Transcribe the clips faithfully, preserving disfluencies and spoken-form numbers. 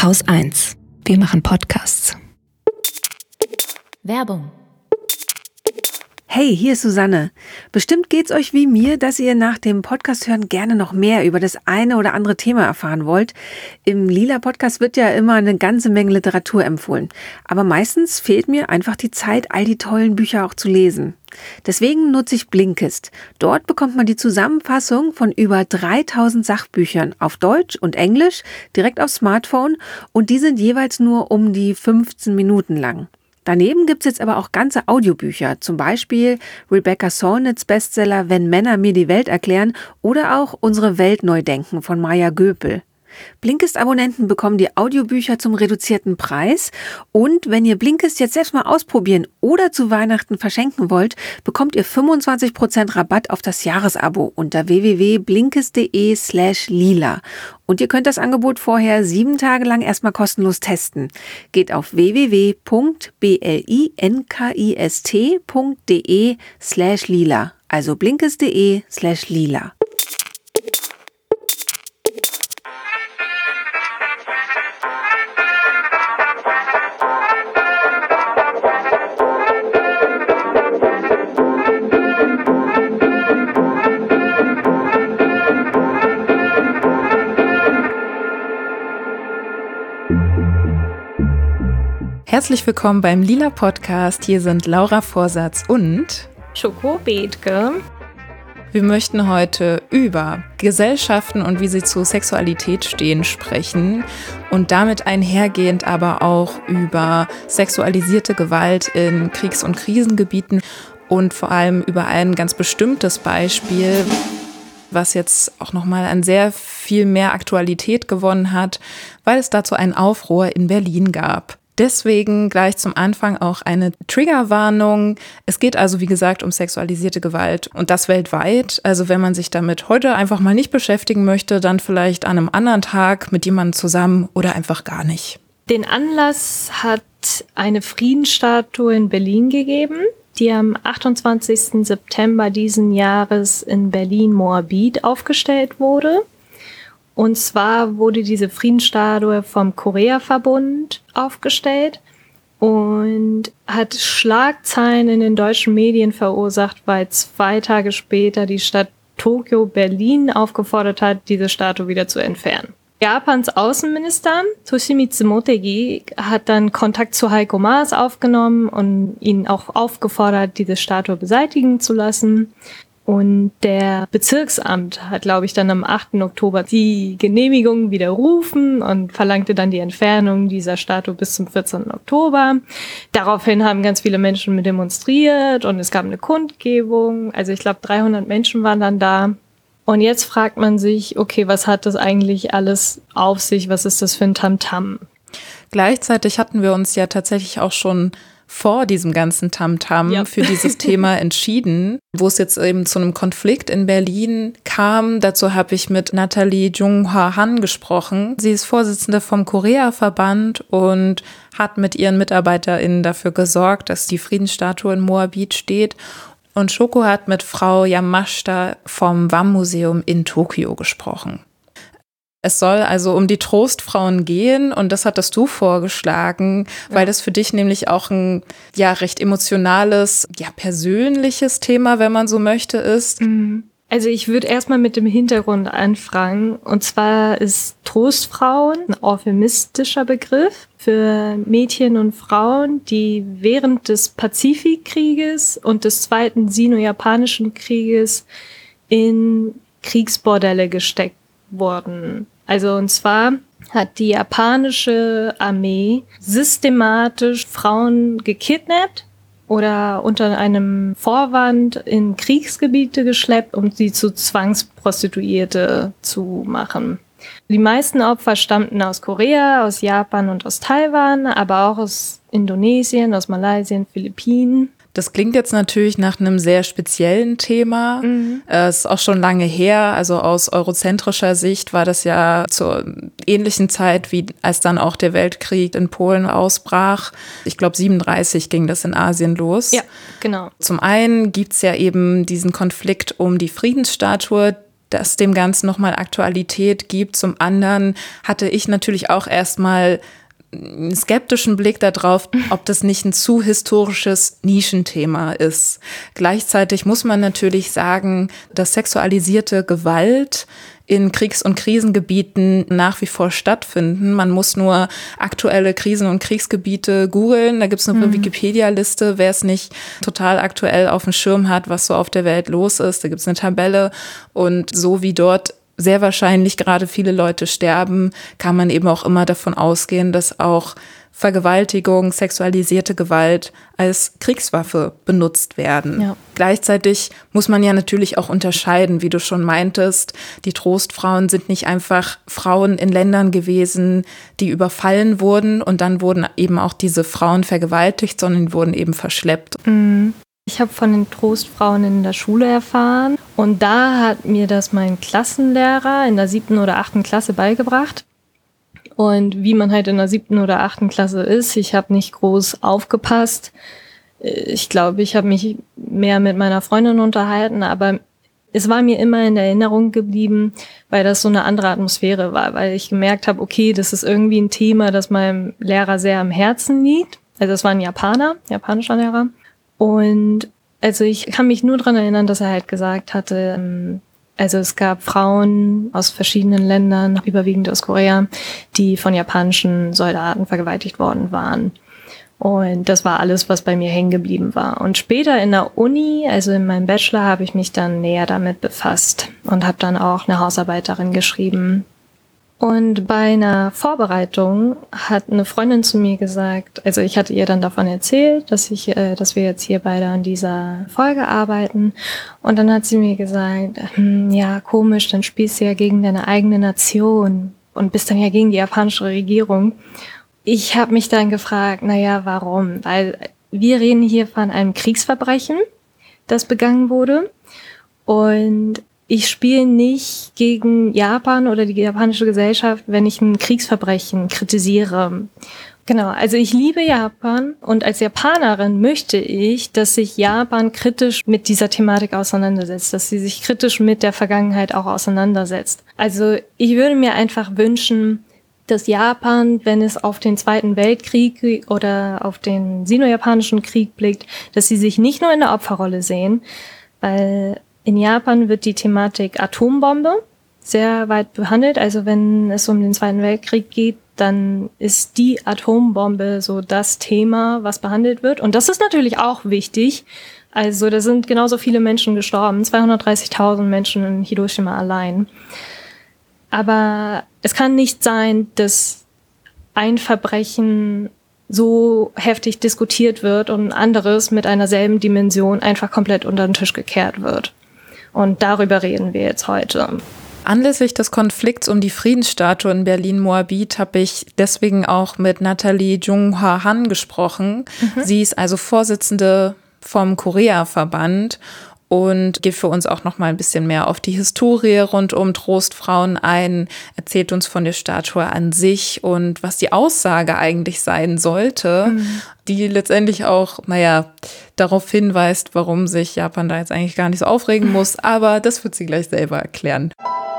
Haus eins. Wir machen Podcasts. Werbung. Hey, hier ist Susanne. Bestimmt geht's euch wie mir, dass ihr nach dem Podcast hören gerne noch mehr über das eine oder andere Thema erfahren wollt. Im Lila Podcast wird ja immer eine ganze Menge Literatur empfohlen. Aber meistens fehlt mir einfach die Zeit, all die tollen Bücher auch zu lesen. Deswegen nutze ich Blinkist. Dort bekommt man die Zusammenfassung von über dreitausend Sachbüchern auf Deutsch und Englisch direkt aufs Smartphone und die sind jeweils nur um die fünfzehn Minuten lang. Daneben gibt's jetzt aber auch ganze Audiobücher, zum Beispiel Rebecca Solnits Bestseller Wenn Männer mir die Welt erklären oder auch Unsere Welt neu denken von Maya Göpel. Blinkist-Abonnenten bekommen die Audiobücher zum reduzierten Preis und wenn ihr Blinkist jetzt selbst mal ausprobieren oder zu Weihnachten verschenken wollt, bekommt ihr fünfundzwanzig Prozent Rabatt auf das Jahresabo unter w w w punkt blinkist punkt d e slash lila. Und ihr könnt das Angebot vorher sieben Tage lang erstmal kostenlos testen. Geht auf w w w punkt blinkist punkt d e slash lila, also blinkist punkt d e slash lila. Herzlich willkommen beim Lila Podcast. Hier sind Laura Vorsatz und Schoko Bethke. Wir möchten heute über Gesellschaften und wie sie zu Sexualität stehen sprechen und damit einhergehend aber auch über sexualisierte Gewalt in Kriegs- und Krisengebieten und vor allem über ein ganz bestimmtes Beispiel, was jetzt auch nochmal an sehr viel mehr Aktualität gewonnen hat, weil es dazu einen Aufruhr in Berlin gab. Deswegen gleich zum Anfang auch eine Triggerwarnung. Es geht also, wie gesagt, um sexualisierte Gewalt und das weltweit. Also wenn man sich damit heute einfach mal nicht beschäftigen möchte, dann vielleicht an einem anderen Tag mit jemandem zusammen oder einfach gar nicht. Den Anlass hat eine Friedensstatue in Berlin gegeben, die am achtundzwanzigsten September diesen Jahres in Berlin-Moabit aufgestellt wurde. Und zwar wurde diese Friedensstatue vom Korea-Verbund aufgestellt und hat Schlagzeilen in den deutschen Medien verursacht, weil zwei Tage später die Stadt Tokio Berlin aufgefordert hat, diese Statue wieder zu entfernen. Japans Außenminister Toshimitsu Motegi hat dann Kontakt zu Heiko Maas aufgenommen und ihn auch aufgefordert, diese Statue beseitigen zu lassen. Und der Bezirksamt hat, glaube ich, dann am achten Oktober die Genehmigung widerrufen und verlangte dann die Entfernung dieser Statue bis zum vierzehnten Oktober. Daraufhin haben ganz viele Menschen mit demonstriert und es gab eine Kundgebung. Also ich glaube, dreihundert Menschen waren dann da. Und jetzt fragt man sich, okay, was hat das eigentlich alles auf sich? Was ist das für ein Tamtam? Gleichzeitig hatten wir uns ja tatsächlich auch schon vor diesem ganzen Tamtam ja. für dieses Thema entschieden, wo es jetzt eben zu einem Konflikt in Berlin kam. Dazu habe ich mit Nathalie Jung-Hwa Han gesprochen. Sie ist Vorsitzende vom Korea-Verband und hat mit ihren MitarbeiterInnen dafür gesorgt, dass die Friedensstatue in Moabit steht. Und Schoko hat mit Frau Yamashita vom W A M-Museum in Tokio gesprochen. Es soll also um die Trostfrauen gehen und das hattest du vorgeschlagen, ja. weil das für dich nämlich auch ein ja recht emotionales, ja persönliches Thema, wenn man so möchte, ist. Also ich würde erstmal mit dem Hintergrund anfangen und zwar ist Trostfrauen ein euphemistischer Begriff für Mädchen und Frauen, die während des Pazifikkrieges und des Zweiten Sino-Japanischen Krieges in Kriegsbordelle gesteckt wurden. Also und zwar hat die japanische Armee systematisch Frauen gekidnappt oder unter einem Vorwand in Kriegsgebiete geschleppt, um sie zu Zwangsprostituierte zu machen. Die meisten Opfer stammten aus Korea, aus Japan und aus Taiwan, aber auch aus Indonesien, aus Malaysia, Philippinen. Das klingt jetzt natürlich nach einem sehr speziellen Thema. Mhm. Es ist auch schon lange her. Also aus eurozentrischer Sicht war das ja zur ähnlichen Zeit, wie als dann auch der Weltkrieg in Polen ausbrach. Ich glaube, siebenunddreißig ging das in Asien los. Ja, genau. Zum einen gibt's ja eben diesen Konflikt um die Friedensstatue, das dem Ganzen nochmal Aktualität gibt. Zum anderen hatte ich natürlich auch erstmal einen skeptischen Blick darauf, ob das nicht ein zu historisches Nischenthema ist. Gleichzeitig muss man natürlich sagen, dass sexualisierte Gewalt in Kriegs- und Krisengebieten nach wie vor stattfinden. Man muss nur aktuelle Krisen- und Kriegsgebiete googeln. Da gibt es eine mhm. Wikipedia-Liste, wer es nicht total aktuell auf dem Schirm hat, was so auf der Welt los ist. Da gibt es eine Tabelle. Und so wie dort sehr wahrscheinlich gerade viele Leute sterben, kann man eben auch immer davon ausgehen, dass auch Vergewaltigung, sexualisierte Gewalt als Kriegswaffe benutzt werden. Ja. Gleichzeitig muss man ja natürlich auch unterscheiden, wie du schon meintest, die Trostfrauen sind nicht einfach Frauen in Ländern gewesen, die überfallen wurden und dann wurden eben auch diese Frauen vergewaltigt, sondern wurden eben verschleppt. Mhm. Ich habe von den Trostfrauen in der Schule erfahren und da hat mir das mein Klassenlehrer in der siebten oder achten Klasse beigebracht. Und wie man halt in der siebten oder achten Klasse ist, ich habe nicht groß aufgepasst. Ich glaube, ich habe mich mehr mit meiner Freundin unterhalten, aber es war mir immer in Erinnerung geblieben, weil das so eine andere Atmosphäre war, weil ich gemerkt habe, okay, das ist irgendwie ein Thema, das meinem Lehrer sehr am Herzen liegt. Also es war ein Japaner, japanischer Lehrer. Und also ich kann mich nur dran erinnern, dass er halt gesagt hatte, also es gab Frauen aus verschiedenen Ländern, überwiegend aus Korea, die von japanischen Soldaten vergewaltigt worden waren. Und das war alles, was bei mir hängen geblieben war. Und später in der Uni, also in meinem Bachelor, habe ich mich dann näher damit befasst und habe dann auch eine Hausarbeit darin geschrieben. Und bei einer Vorbereitung hat eine Freundin zu mir gesagt, also ich hatte ihr dann davon erzählt, dass ich, äh, dass wir jetzt hier beide an dieser Folge arbeiten. Und dann hat sie mir gesagt, hm, ja, komisch, dann spielst du ja gegen deine eigene Nation und bist dann ja gegen die japanische Regierung. Ich habe mich dann gefragt, naja, warum? Weil wir reden hier von einem Kriegsverbrechen, das begangen wurde. Und ich spiele nicht gegen Japan oder die japanische Gesellschaft, wenn ich ein Kriegsverbrechen kritisiere. Genau, also ich liebe Japan und als Japanerin möchte ich, dass sich Japan kritisch mit dieser Thematik auseinandersetzt, dass sie sich kritisch mit der Vergangenheit auch auseinandersetzt. Also ich würde mir einfach wünschen, dass Japan, wenn es auf den Zweiten Weltkrieg oder auf den Sino-Japanischen Krieg blickt, dass sie sich nicht nur in der Opferrolle sehen, weil in Japan wird die Thematik Atombombe sehr weit behandelt. Also wenn es um den Zweiten Weltkrieg geht, dann ist die Atombombe so das Thema, was behandelt wird. Und das ist natürlich auch wichtig. Also da sind genauso viele Menschen gestorben, zweihundertdreißigtausend Menschen in Hiroshima allein. Aber es kann nicht sein, dass ein Verbrechen so heftig diskutiert wird und ein anderes mit einer selben Dimension einfach komplett unter den Tisch gekehrt wird. Und darüber reden wir jetzt heute. Anlässlich des Konflikts um die Friedensstatue in Berlin-Moabit habe ich deswegen auch mit Nathalie Jung-Hwa Han gesprochen. Mhm. Sie ist also Vorsitzende vom Korea-Verband und geht für uns auch noch mal ein bisschen mehr auf die Historie rund um Trostfrauen ein, erzählt uns von der Statue an sich und was die Aussage eigentlich sein sollte, mhm. die letztendlich auch, naja, darauf hinweist, warum sich Japan da jetzt eigentlich gar nicht so aufregen muss, aber das wird sie gleich selber erklären.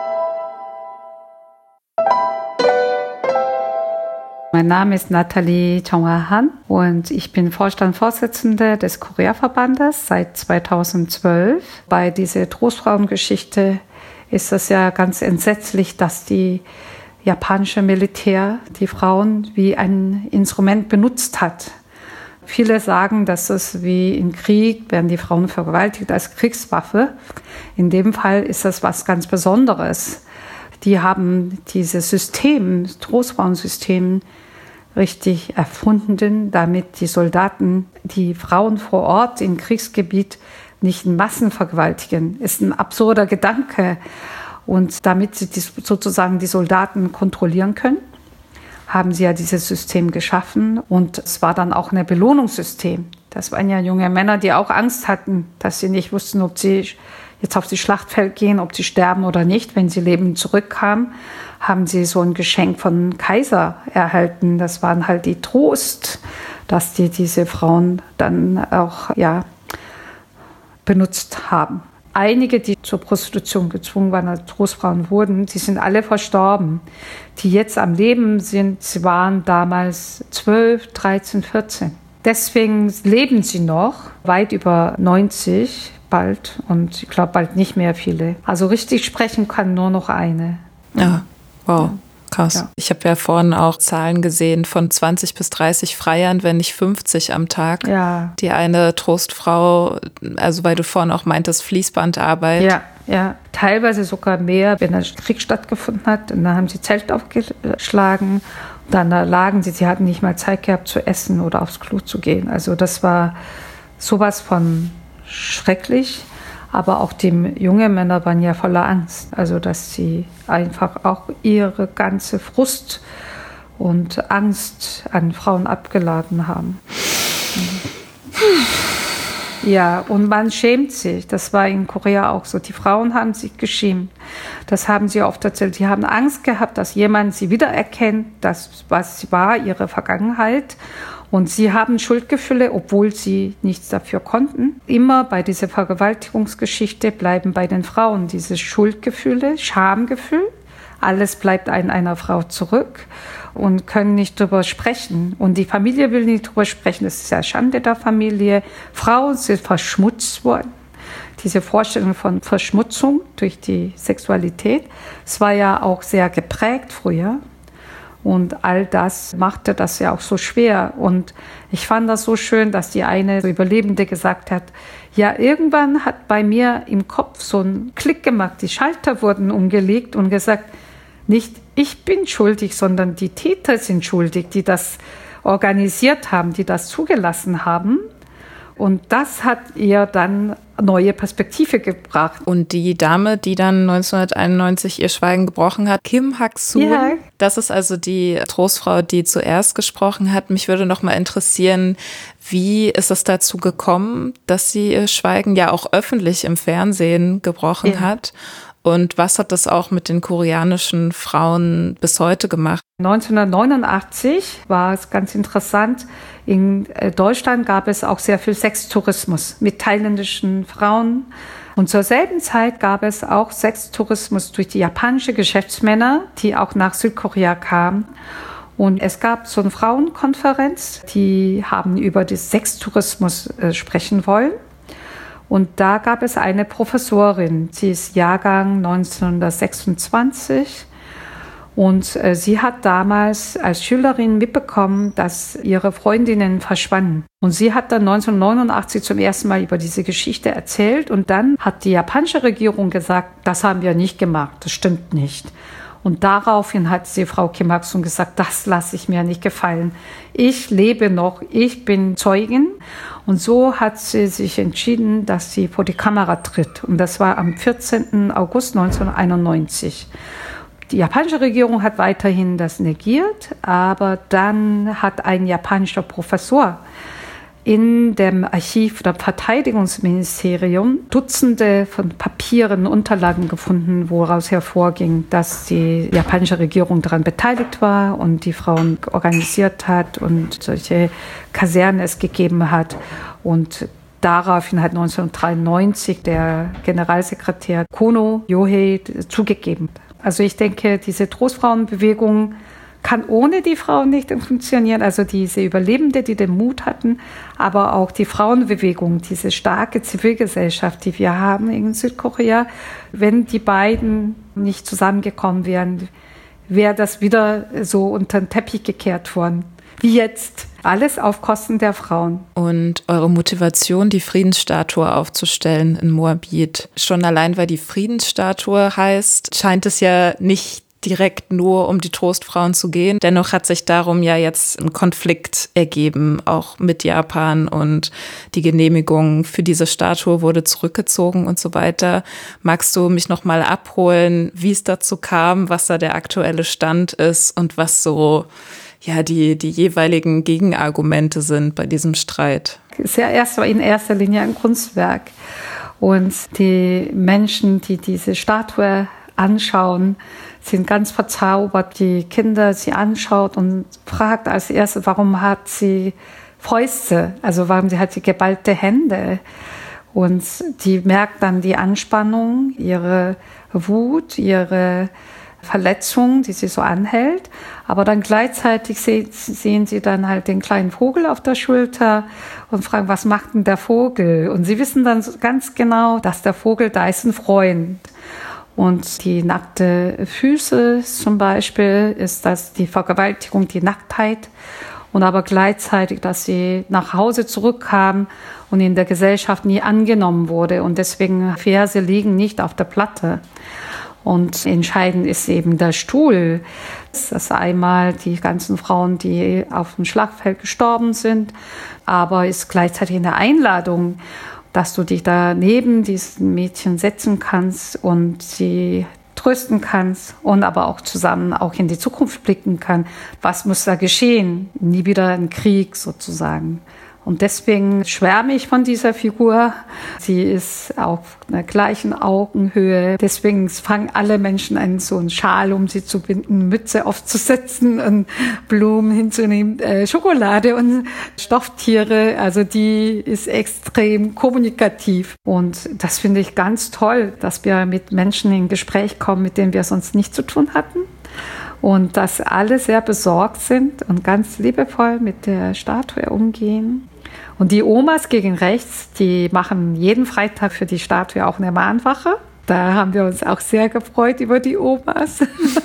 Mein Name ist Nathalie Jung-Hwa Han und ich bin Vorstandsvorsitzende des Korea-Verbandes seit zweitausendzwölf. Bei dieser Trostfrauengeschichte ist es ja ganz entsetzlich, dass die japanische Militär die Frauen wie ein Instrument benutzt hat. Viele sagen, dass es wie im Krieg werden die Frauen vergewaltigt als Kriegswaffe. In dem Fall ist das was ganz Besonderes. Die haben dieses System, das Trostfrauensystem, richtig erfunden, damit die Soldaten die Frauen vor Ort im Kriegsgebiet nicht in Massen vergewaltigen. Ist ein absurder Gedanke. Und damit sie die, sozusagen die Soldaten kontrollieren können, haben sie ja dieses System geschaffen. Und es war dann auch ein Belohnungssystem. Das waren ja junge Männer, die auch Angst hatten, dass sie nicht wussten, ob sie jetzt auf das Schlachtfeld gehen, ob sie sterben oder nicht. Wenn sie lebend zurückkamen, haben sie so ein Geschenk von Kaiser erhalten. Das waren halt die Trost, dass die diese Frauen dann auch ja benutzt haben. einige, die zur Prostitution gezwungen waren, als Trostfrauen wurden, die sind alle verstorben. Die jetzt am Leben sind, sie waren damals zwölf, dreizehn, vierzehn. Deswegen leben sie noch, weit über neunzig bald und ich glaube bald nicht mehr viele. Also richtig sprechen kann nur noch eine. Ja, wow. Ja. Krass. Ja. Ich habe ja vorhin auch Zahlen gesehen von zwanzig bis dreißig Freiern, wenn nicht fünfzig am Tag. Ja. Die eine Trostfrau, also weil du vorhin auch meintest, Fließbandarbeit. Ja, ja. Teilweise sogar mehr, wenn der Krieg stattgefunden hat. Und dann haben sie Zelt aufgeschlagen. Dann lagen sie, sie hatten nicht mal Zeit gehabt zu essen oder aufs Klo zu gehen. Also das war sowas von schrecklich. Aber auch die jungen Männer waren ja voller Angst. Also, dass sie einfach auch ihre ganze Frust und Angst an Frauen abgeladen haben. Ja, und man schämt sich. Das war in Korea auch so. Die Frauen haben sich geschämt. Das haben sie oft erzählt. Die haben Angst gehabt, dass jemand sie wiedererkennt, das, was war, ihre Vergangenheit. Und sie haben Schuldgefühle, obwohl sie nichts dafür konnten. Immer bei dieser Vergewaltigungsgeschichte bleiben bei den Frauen diese Schuldgefühle, Schamgefühl. Alles bleibt an einer Frau zurück und können nicht drüber sprechen. Und die Familie will nicht drüber sprechen. Das ist ja Schande der Familie. Frauen sind verschmutzt worden. Diese Vorstellung von Verschmutzung durch die Sexualität, es war ja auch sehr geprägt früher. Und all das machte das ja auch so schwer. Und ich fand das so schön, dass die eine Überlebende gesagt hat, ja, irgendwann hat bei mir im Kopf so ein Klick gemacht, die Schalter wurden umgelegt und gesagt, nicht ich bin schuldig, sondern die Täter sind schuldig, die das organisiert haben, die das zugelassen haben. Und das hat ihr dann neue Perspektive gebracht. Und die Dame, die dann neunzehnhunderteinundneunzig ihr Schweigen gebrochen hat, Kim Hak-soon, ja. Das ist also die Trostfrau, die zuerst gesprochen hat. Mich würde noch mal interessieren, wie ist es dazu gekommen, dass sie ihr Schweigen ja auch öffentlich im Fernsehen gebrochen ja. hat? Und was hat das auch mit den koreanischen Frauen bis heute gemacht? neunzehnhundertneunundachtzig war es ganz interessant. In Deutschland gab es auch sehr viel Sextourismus mit thailändischen Frauen. Und zur selben Zeit gab es auch Sextourismus durch die japanischen Geschäftsmänner, die auch nach Südkorea kamen. Und es gab so eine Frauenkonferenz, die haben über den Sextourismus äh, sprechen wollen. Und da gab es eine Professorin, sie ist Jahrgang neunzehnhundertsechsundzwanzig. Und äh, sie hat damals als Schülerin mitbekommen, dass ihre Freundinnen verschwanden. Und sie hat dann neunzehnhundertneunundachtzig zum ersten Mal über diese Geschichte erzählt. Und dann hat die japanische Regierung gesagt, das haben wir nicht gemacht, das stimmt nicht. Und daraufhin hat sie Frau Kim Hak-soon gesagt, das lasse ich mir nicht gefallen. Ich lebe noch, ich bin Zeugin. Und so hat sie sich entschieden, dass sie vor die Kamera tritt. Und das war am vierzehnten August neunzehnhunderteinundneunzig. Die japanische Regierung hat weiterhin das negiert, aber dann hat ein japanischer Professor in dem Archiv des Verteidigungsministeriums Dutzende von Papieren, Unterlagen gefunden, woraus hervorging, dass die japanische Regierung daran beteiligt war und die Frauen organisiert hat und solche Kasernen es gegeben hat. Und daraufhin hat neunzehnhundertdreiundneunzig der Generalsekretär Kono Yohei zugegeben. Also ich denke, diese Trostfrauenbewegung kann ohne die Frauen nicht funktionieren. Also diese Überlebende, die den Mut hatten, aber auch die Frauenbewegung, diese starke Zivilgesellschaft, die wir haben in Südkorea. Wenn die beiden nicht zusammengekommen wären, wäre das wieder so unter den Teppich gekehrt worden. Wie jetzt. Alles auf Kosten der Frauen. Und eure Motivation, die Friedensstatue aufzustellen in Moabit, schon allein, weil die Friedensstatue heißt, scheint es ja nicht direkt nur um die Trostfrauen zu gehen. Dennoch hat sich darum ja jetzt ein Konflikt ergeben, auch mit Japan, und die Genehmigung für diese Statue wurde zurückgezogen und so weiter. Magst du mich noch mal abholen, wie es dazu kam, was da der aktuelle Stand ist und was so ja die die jeweiligen Gegenargumente sind bei diesem Streit? Es ist ja erst in erster Linie ein Kunstwerk. Und die Menschen, die diese Statue anschauen, sind ganz verzaubert. Die Kinder sie anschaut und fragt als erstes, warum hat sie Fäuste? Also warum sie hat sie geballte Hände? Und die merkt dann die Anspannung, ihre Wut, ihre Verletzung, die sie so anhält. Aber dann gleichzeitig se- sehen sie dann halt den kleinen Vogel auf der Schulter und fragen, was macht denn der Vogel? Und sie wissen dann ganz genau, dass der Vogel, da ist ein Freund. Und die nackte Füße zum Beispiel ist das die Vergewaltigung, die Nacktheit. Und aber gleichzeitig, dass sie nach Hause zurückkamen und in der Gesellschaft nie angenommen wurde. Und deswegen Verse liegen nicht auf der Platte. Und entscheidend ist eben der Stuhl. Das ist einmal die ganzen Frauen, die auf dem Schlachtfeld gestorben sind, aber ist gleichzeitig eine Einladung, dass du dich da neben diesen Mädchen setzen kannst und sie trösten kannst und aber auch zusammen auch in die Zukunft blicken kann. Was muss da geschehen? Nie wieder ein Krieg sozusagen. Und deswegen schwärme ich von dieser Figur. Sie ist auf einer gleichen Augenhöhe. Deswegen fangen alle Menschen an, so einen Schal um sie zu binden, Mütze aufzusetzen und Blumen hinzunehmen, äh, Schokolade und Stofftiere. Also die ist extrem kommunikativ. Und das finde ich ganz toll, dass wir mit Menschen in Gespräch kommen, mit denen wir sonst nichts zu tun hatten. Und dass alle sehr besorgt sind und ganz liebevoll mit der Statue umgehen. Und die Omas gegen rechts, die machen jeden Freitag für die Statue auch eine Mahnwache. Da haben wir uns auch sehr gefreut über die Omas.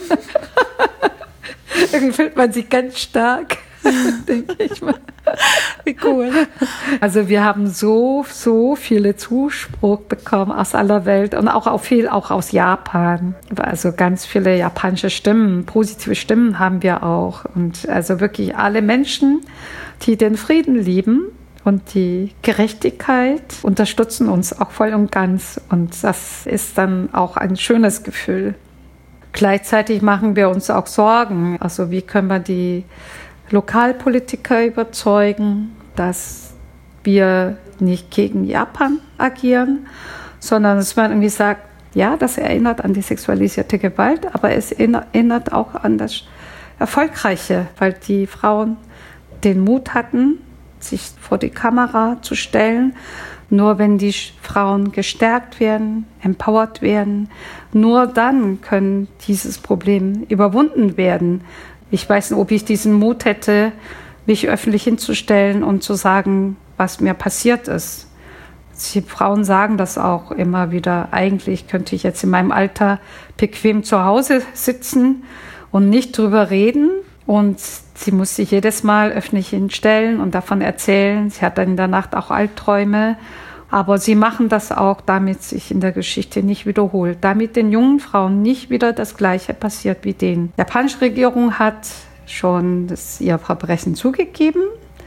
Irgendwie fühlt man sich ganz stark, denke ich mal. Wie cool. Also wir haben so, so viele Zuspruch bekommen aus aller Welt und auch, auch viel auch aus Japan. Also ganz viele japanische Stimmen, positive Stimmen haben wir auch. Und also wirklich alle Menschen, die den Frieden lieben und die Gerechtigkeit, unterstützen uns auch voll und ganz. Und das ist dann auch ein schönes Gefühl. Gleichzeitig machen wir uns auch Sorgen. Also wie können wir die Lokalpolitiker überzeugen, dass wir nicht gegen Japan agieren, sondern dass man irgendwie sagt, ja, das erinnert an die sexualisierte Gewalt, aber es erinnert auch an das Erfolgreiche, weil die Frauen den Mut hatten, sich vor die Kamera zu stellen. Nur wenn die Frauen gestärkt werden, empowert werden, nur dann können dieses Problem überwunden werden. Ich weiß nicht, ob ich diesen Mut hätte, mich öffentlich hinzustellen und zu sagen, was mir passiert ist. Die Frauen sagen das auch immer wieder. Eigentlich könnte ich jetzt in meinem Alter bequem zu Hause sitzen und nicht drüber reden. Und sie muss sich jedes Mal öffentlich hinstellen und davon erzählen. Sie hat dann in der Nacht auch Albträume. Aber sie machen das auch, damit sich in der Geschichte nicht wiederholt. Damit den jungen Frauen nicht wieder das Gleiche passiert wie denen. Die japanische Regierung hat schon das, ihr Verbrechen zugegeben,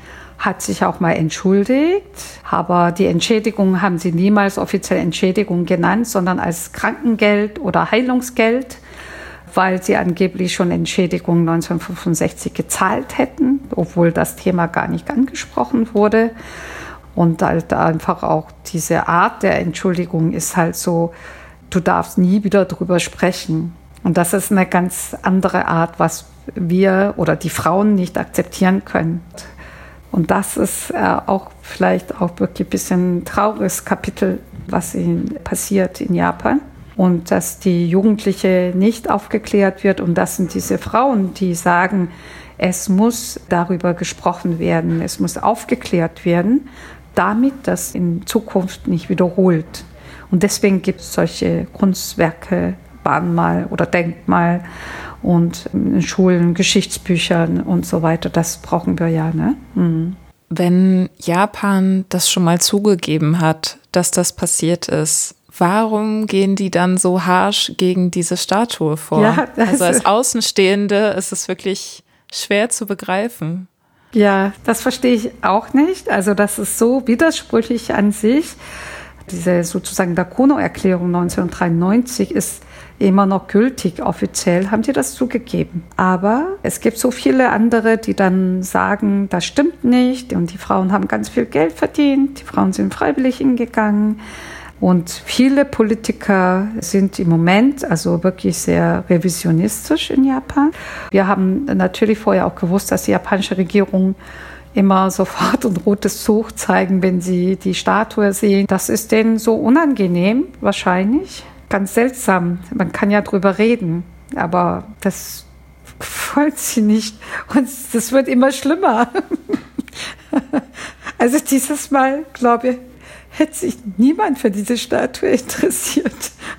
hat sich auch mal entschuldigt. Aber die Entschädigung haben sie niemals offiziell Entschädigung genannt, sondern als Krankengeld oder Heilungsgeld, weil sie angeblich schon Entschädigung neunzehnhundertfünfundsechzig gezahlt hätten, obwohl das Thema gar nicht angesprochen wurde. Und halt einfach auch diese Art der Entschuldigung ist halt so, du darfst nie wieder drüber sprechen. Und das ist eine ganz andere Art, was wir oder die Frauen nicht akzeptieren können. Und das ist äh, auch vielleicht auch wirklich ein bisschen ein trauriges Kapitel, was ihnen passiert in Japan. Und dass die Jugendliche nicht aufgeklärt wird. Und das sind diese Frauen, die sagen, es muss darüber gesprochen werden, es muss aufgeklärt werden, damit das in Zukunft nicht wiederholt. Und deswegen gibt es solche Kunstwerke, Mahnmal oder Denkmal und in Schulen, Geschichtsbüchern und so weiter. Das brauchen wir ja, ne? Mhm. Wenn Japan das schon mal zugegeben hat, dass das passiert ist, warum gehen die dann so harsch gegen diese Statue vor? Ja, also als Außenstehende ist es wirklich schwer zu begreifen. Ja, das verstehe ich auch nicht. Also das ist so widersprüchlich an sich. Diese sozusagen Dakono-Erklärung neunzehnhundertdreiundneunzig ist immer noch gültig. Offiziell haben die das zugegeben. Aber es gibt so viele andere, die dann sagen, das stimmt nicht. Und die Frauen haben ganz viel Geld verdient. Die Frauen sind freiwillig hingegangen. Und viele Politiker sind im Moment also wirklich sehr revisionistisch in Japan. Wir haben natürlich vorher auch gewusst, dass die japanische Regierung immer sofort ein rotes Tuch zeigen, wenn sie die Statue sehen. Das ist denen so unangenehm, wahrscheinlich. Ganz seltsam. Man kann ja drüber reden, aber das wollen sie nicht. Und das wird immer schlimmer. Also dieses Mal, glaube ich, hätte sich niemand für diese Statue interessiert.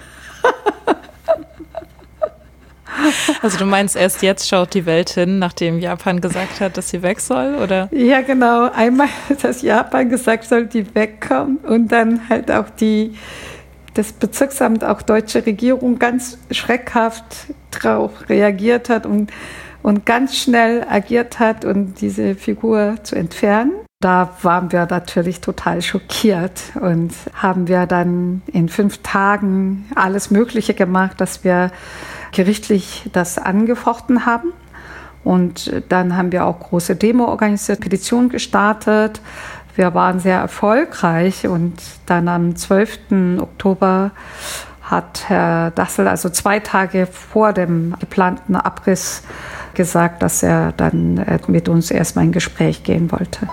Also du meinst, erst jetzt schaut die Welt hin, nachdem Japan gesagt hat, dass sie weg soll, oder? Ja, genau. Einmal, dass Japan gesagt soll, die wegkommen und dann halt auch die, das Bezirksamt, auch deutsche Regierung ganz schreckhaft drauf reagiert hat und, und ganz schnell agiert hat, um diese Figur zu entfernen. Da waren wir natürlich total schockiert und haben wir dann in fünf Tagen alles Mögliche gemacht, dass wir gerichtlich das angefochten haben. Und dann haben wir auch große Demo organisiert, Petition gestartet. Wir waren sehr erfolgreich und dann am zwölften Oktober hat Herr Dassel, also zwei Tage vor dem geplanten Abriss, gesagt, dass er dann mit uns erstmal in Gespräch gehen wollte.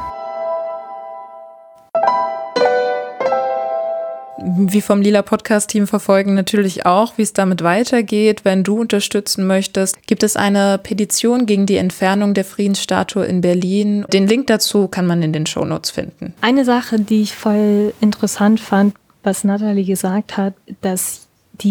Wir vom Lila Podcast-Team verfolgen natürlich auch, wie es damit weitergeht. Wenn du unterstützen möchtest, gibt es eine Petition gegen die Entfernung der Friedensstatue in Berlin. Den Link dazu kann man in den Shownotes finden. Eine Sache, die ich voll interessant fand, was Nathalie gesagt hat, dass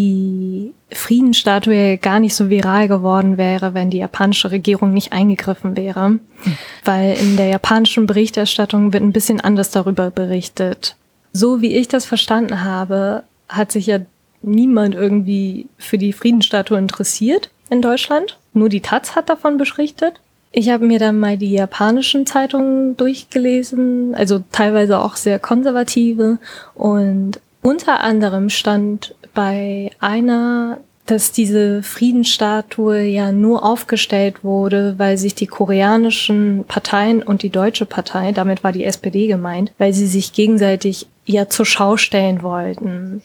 die Friedensstatue gar nicht so viral geworden wäre, wenn die japanische Regierung nicht eingegriffen wäre. Hm. Weil in der japanischen Berichterstattung wird ein bisschen anders darüber berichtet. So wie ich das verstanden habe, hat sich ja niemand irgendwie für die Friedensstatue interessiert in Deutschland. Nur die Taz hat davon berichtet. Ich habe mir dann mal die japanischen Zeitungen durchgelesen, also teilweise auch sehr konservative. Und unter anderem stand bei einer, dass diese Friedensstatue ja nur aufgestellt wurde, weil sich die koreanischen Parteien und die deutsche Partei, damit war die S P D gemeint, weil sie sich gegenseitig ja zur Schau stellen wollten.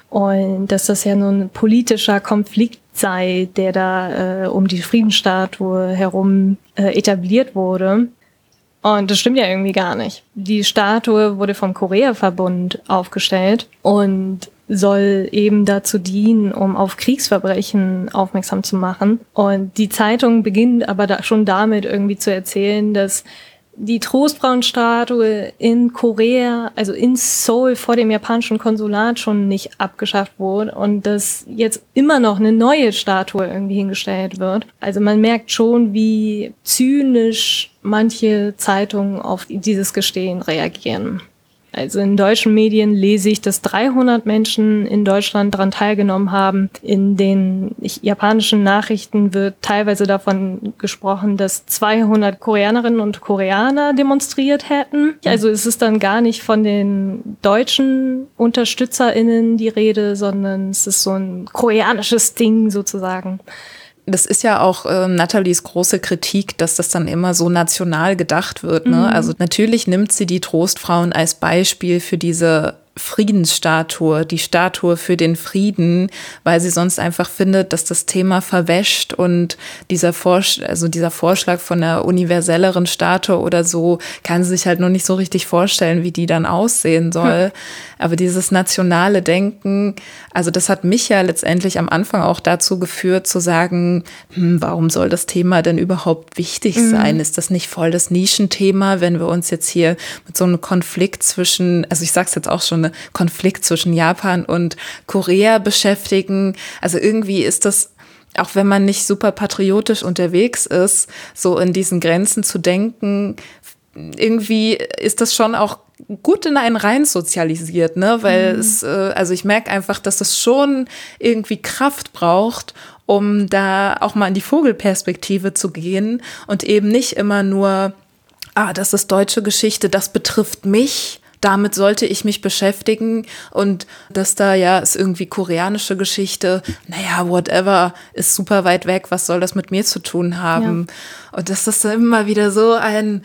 Und dass das ja nun ein politischer Konflikt sei, der da äh, um die Friedensstatue herum äh, etabliert wurde. Und das stimmt ja irgendwie gar nicht. Die Statue wurde vom Korea-Verbund aufgestellt und soll eben dazu dienen, um auf Kriegsverbrechen aufmerksam zu machen. Und die Zeitung beginnt aber da schon damit irgendwie zu erzählen, dass die Trostfrauenstatue in Korea, also in Seoul vor dem japanischen Konsulat schon nicht abgeschafft wurde und dass jetzt immer noch eine neue Statue irgendwie hingestellt wird. Also man merkt schon, wie zynisch manche Zeitungen auf dieses Gestehen reagieren. Also in deutschen Medien lese ich, dass dreihundert Menschen in Deutschland daran teilgenommen haben. In den japanischen Nachrichten wird teilweise davon gesprochen, dass zweihundert Koreanerinnen und Koreaner demonstriert hätten. Also es ist dann gar nicht von den deutschen UnterstützerInnen die Rede, sondern es ist so ein koreanisches Ding sozusagen. Das ist ja auch äh, Nathalies große Kritik, dass das dann immer so national gedacht wird. Ne? Mhm. Also natürlich nimmt sie die Trostfrauen als Beispiel für diese Friedensstatue, die Statue für den Frieden, weil sie sonst einfach findet, dass das Thema verwäscht und dieser Vorsch- also dieser Vorschlag von einer universelleren Statue oder so kann sie sich halt noch nicht so richtig vorstellen, wie die dann aussehen soll. Hm. Aber dieses nationale Denken, also das hat mich ja letztendlich am Anfang auch dazu geführt, zu sagen, hm, warum soll das Thema denn überhaupt wichtig sein? Mhm. Ist das nicht voll das Nischenthema, wenn wir uns jetzt hier mit so einem Konflikt zwischen, also ich sag's jetzt auch schon, eine Konflikt zwischen Japan und Korea beschäftigen. Also irgendwie ist das, auch wenn man nicht super patriotisch unterwegs ist, so in diesen Grenzen zu denken, irgendwie ist das schon auch gut in einen rein sozialisiert, ne? Weil mhm. es, äh, also ich merke einfach, dass es schon irgendwie Kraft braucht, um da auch mal in die Vogelperspektive zu gehen und eben nicht immer nur, ah, das ist deutsche Geschichte, das betrifft mich. Damit sollte ich mich beschäftigen und dass da ja ist irgendwie koreanische Geschichte, naja, whatever, ist super weit weg, was soll das mit mir zu tun haben? Ja. Und dass das dann immer wieder so ein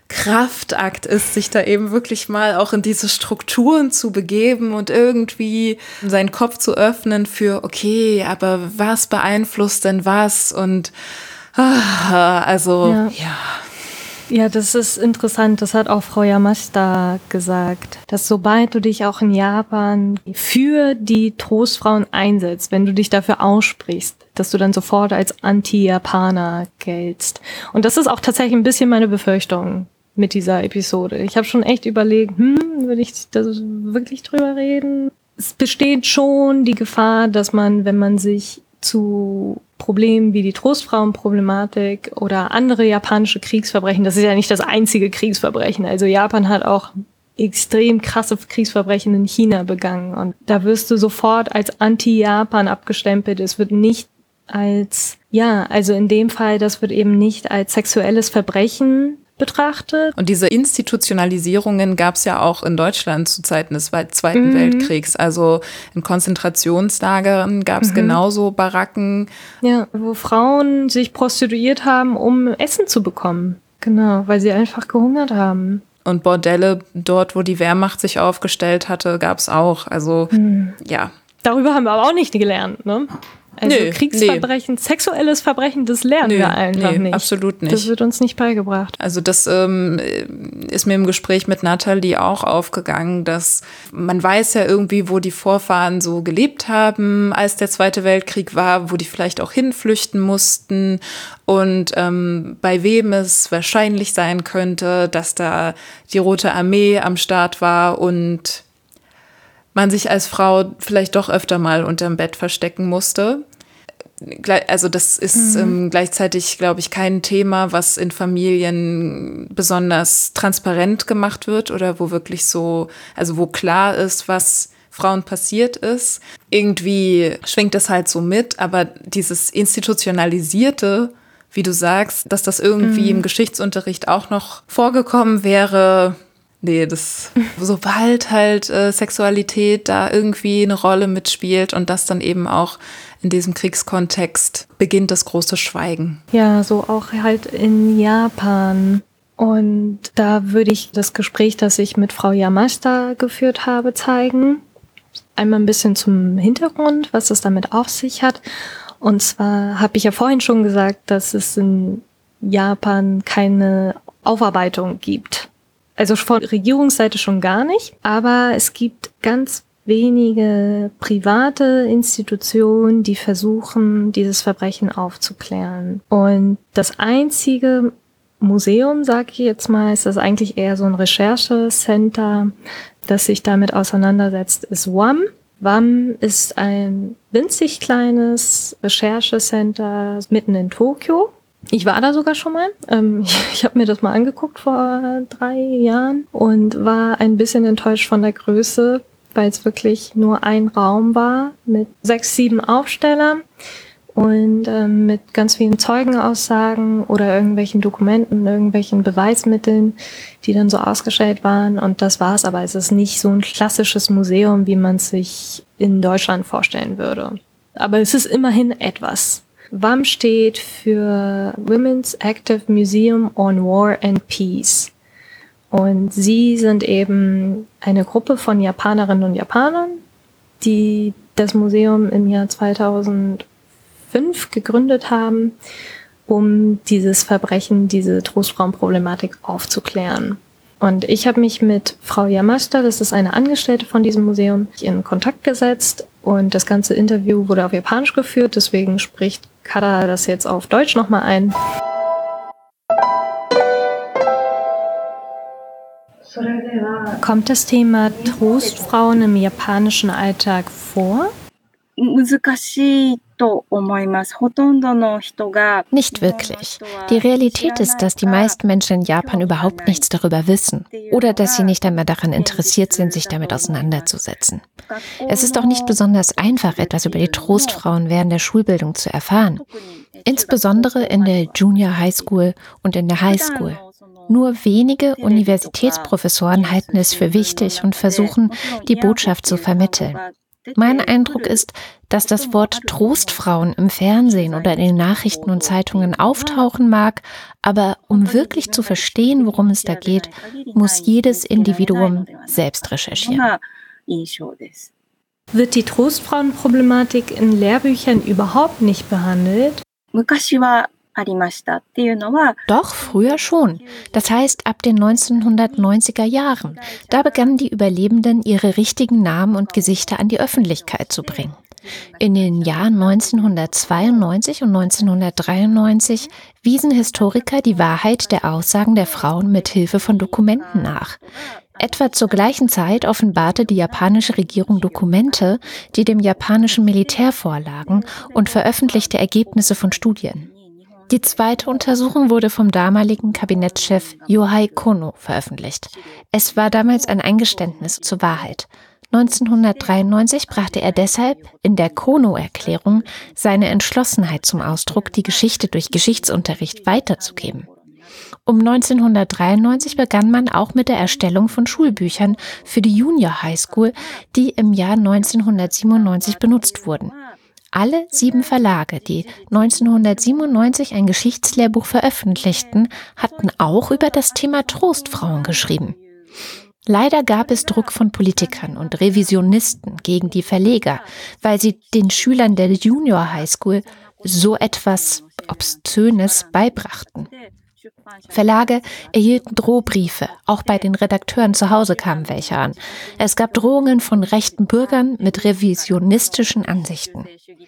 Kraftakt ist, sich da eben wirklich mal auch in diese Strukturen zu begeben und irgendwie seinen Kopf zu öffnen für, okay, aber was beeinflusst denn was? Und ah, also, ja. ja. Ja, das ist interessant. Das hat auch Frau Yamashita gesagt, dass sobald du dich auch in Japan für die Trostfrauen einsetzt, wenn du dich dafür aussprichst, dass du dann sofort als Anti-Japaner geltst. Und das ist auch tatsächlich ein bisschen meine Befürchtung mit dieser Episode. Ich habe schon echt überlegt, hm, will ich da wirklich drüber reden? Es besteht schon die Gefahr, dass man, wenn man sich zu Problemen wie die Trostfrauenproblematik oder andere japanische Kriegsverbrechen, das ist ja nicht das einzige Kriegsverbrechen. Also Japan hat auch extrem krasse Kriegsverbrechen in China begangen. Und da wirst du sofort als Anti-Japan abgestempelt. Es wird nicht als, ja, also in dem Fall, das wird eben nicht als sexuelles Verbrechen betrachtet. Und diese Institutionalisierungen gab es ja auch in Deutschland zu Zeiten des Zweiten mhm. Weltkriegs. Also in Konzentrationslagern gab es mhm. genauso Baracken. Ja, wo Frauen sich prostituiert haben, um Essen zu bekommen. Genau, weil sie einfach gehungert haben. Und Bordelle, dort wo die Wehrmacht sich aufgestellt hatte, gab es auch. Also, mhm. ja. Darüber haben wir aber auch nicht gelernt, ne? Also Nö, Kriegsverbrechen, nee. sexuelles Verbrechen, das lernen Nö, wir einfach nee, nicht. Absolut nicht. Das wird uns nicht beigebracht. Also das ähm, ist mir im Gespräch mit Nathalie auch aufgegangen, dass man weiß ja irgendwie, wo die Vorfahren so gelebt haben, als der Zweite Weltkrieg war, wo die vielleicht auch hinflüchten mussten und ähm, bei wem es wahrscheinlich sein könnte, dass da die Rote Armee am Start war und man sich als Frau vielleicht doch öfter mal unterm Bett verstecken musste. Also das ist mhm. ähm, gleichzeitig, glaube ich, kein Thema, was in Familien besonders transparent gemacht wird oder wo wirklich so, also wo klar ist, was Frauen passiert ist. Irgendwie schwingt das halt so mit, aber dieses Institutionalisierte, wie du sagst, dass das irgendwie mhm. im Geschichtsunterricht auch noch vorgekommen wäre. Nee, das, sobald halt äh, Sexualität da irgendwie eine Rolle mitspielt und das dann eben auch in diesem Kriegskontext, beginnt das große Schweigen. Ja, so auch halt in Japan. Und da würde ich das Gespräch, das ich mit Frau Yamashita geführt habe, zeigen. Einmal ein bisschen zum Hintergrund, was es damit auf sich hat. Und zwar habe ich ja vorhin schon gesagt, dass es in Japan keine Aufarbeitung gibt. Also von Regierungsseite schon gar nicht, aber es gibt ganz wenige private Institutionen, die versuchen, dieses Verbrechen aufzuklären. Und das einzige Museum, sage ich jetzt mal, ist das eigentlich eher so ein Recherchecenter, das sich damit auseinandersetzt, ist W A M. W A M ist ein winzig kleines Recherchecenter mitten in Tokio. Ich war da sogar schon mal. Ähm, ich ich habe mir das mal angeguckt vor drei Jahren und war ein bisschen enttäuscht von der Größe, weil es wirklich nur ein Raum war mit sechs, sieben Aufstellern und ähm, mit ganz vielen Zeugenaussagen oder irgendwelchen Dokumenten, irgendwelchen Beweismitteln, die dann so ausgestellt waren. Und das war's. Aber es ist nicht so ein klassisches Museum, wie man es sich in Deutschland vorstellen würde. Aber es ist immerhin etwas. W A M steht für Women's Active Museum on War and Peace. Und sie sind eben eine Gruppe von Japanerinnen und Japanern, die das Museum im Jahr zweitausendfünf gegründet haben, um dieses Verbrechen, diese Trostfrauenproblematik aufzuklären. Und ich habe mich mit Frau Yamashita, das ist eine Angestellte von diesem Museum, in Kontakt gesetzt und das ganze Interview wurde auf Japanisch geführt, deswegen spricht Kara das jetzt auf Deutsch nochmal ein. Kommt das Thema Trostfrauen im japanischen Alltag vor? Nicht wirklich. Die Realität ist, dass die meisten Menschen in Japan überhaupt nichts darüber wissen oder dass sie nicht einmal daran interessiert sind, sich damit auseinanderzusetzen. Es ist auch nicht besonders einfach, etwas über die Trostfrauen während der Schulbildung zu erfahren. Insbesondere in der Junior High School und in der High School. Nur wenige Universitätsprofessoren halten es für wichtig und versuchen, die Botschaft zu vermitteln. Mein Eindruck ist, dass das Wort Trostfrauen im Fernsehen oder in den Nachrichten und Zeitungen auftauchen mag, aber um wirklich zu verstehen, worum es da geht, muss jedes Individuum selbst recherchieren. Wird die Trostfrauenproblematik in Lehrbüchern überhaupt nicht behandelt? Doch, früher schon. Das heißt, ab den neunzehnhundertneunziger Jahren. Da begannen die Überlebenden, ihre richtigen Namen und Gesichter an die Öffentlichkeit zu bringen. In den Jahren neunzehnhundertzweiundneunzig und neunzehnhundertdreiundneunzig wiesen Historiker die Wahrheit der Aussagen der Frauen mit Hilfe von Dokumenten nach. Etwa zur gleichen Zeit offenbarte die japanische Regierung Dokumente, die dem japanischen Militär vorlagen, und veröffentlichte Ergebnisse von Studien. Die zweite Untersuchung wurde vom damaligen Kabinettschef Yohei Kono veröffentlicht. Es war damals ein Eingeständnis zur Wahrheit. neunzehnhundertdreiundneunzig brachte er deshalb in der Kono-Erklärung seine Entschlossenheit zum Ausdruck, die Geschichte durch Geschichtsunterricht weiterzugeben. Um neunzehnhundertdreiundneunzig begann man auch mit der Erstellung von Schulbüchern für die Junior High School, die im Jahr neunzehnhundertsiebenundneunzig benutzt wurden. Alle sieben Verlage, die neunzehnhundertsiebenundneunzig ein Geschichtslehrbuch veröffentlichten, hatten auch über das Thema Trostfrauen geschrieben. Leider gab es Druck von Politikern und Revisionisten gegen die Verleger, weil sie den Schülern der Junior High School so etwas Obszönes beibrachten. Verlage erhielten Drohbriefe, auch bei den Redakteuren zu Hause kamen welche an. Es gab Drohungen von rechten Bürgern mit revisionistischen Ansichten.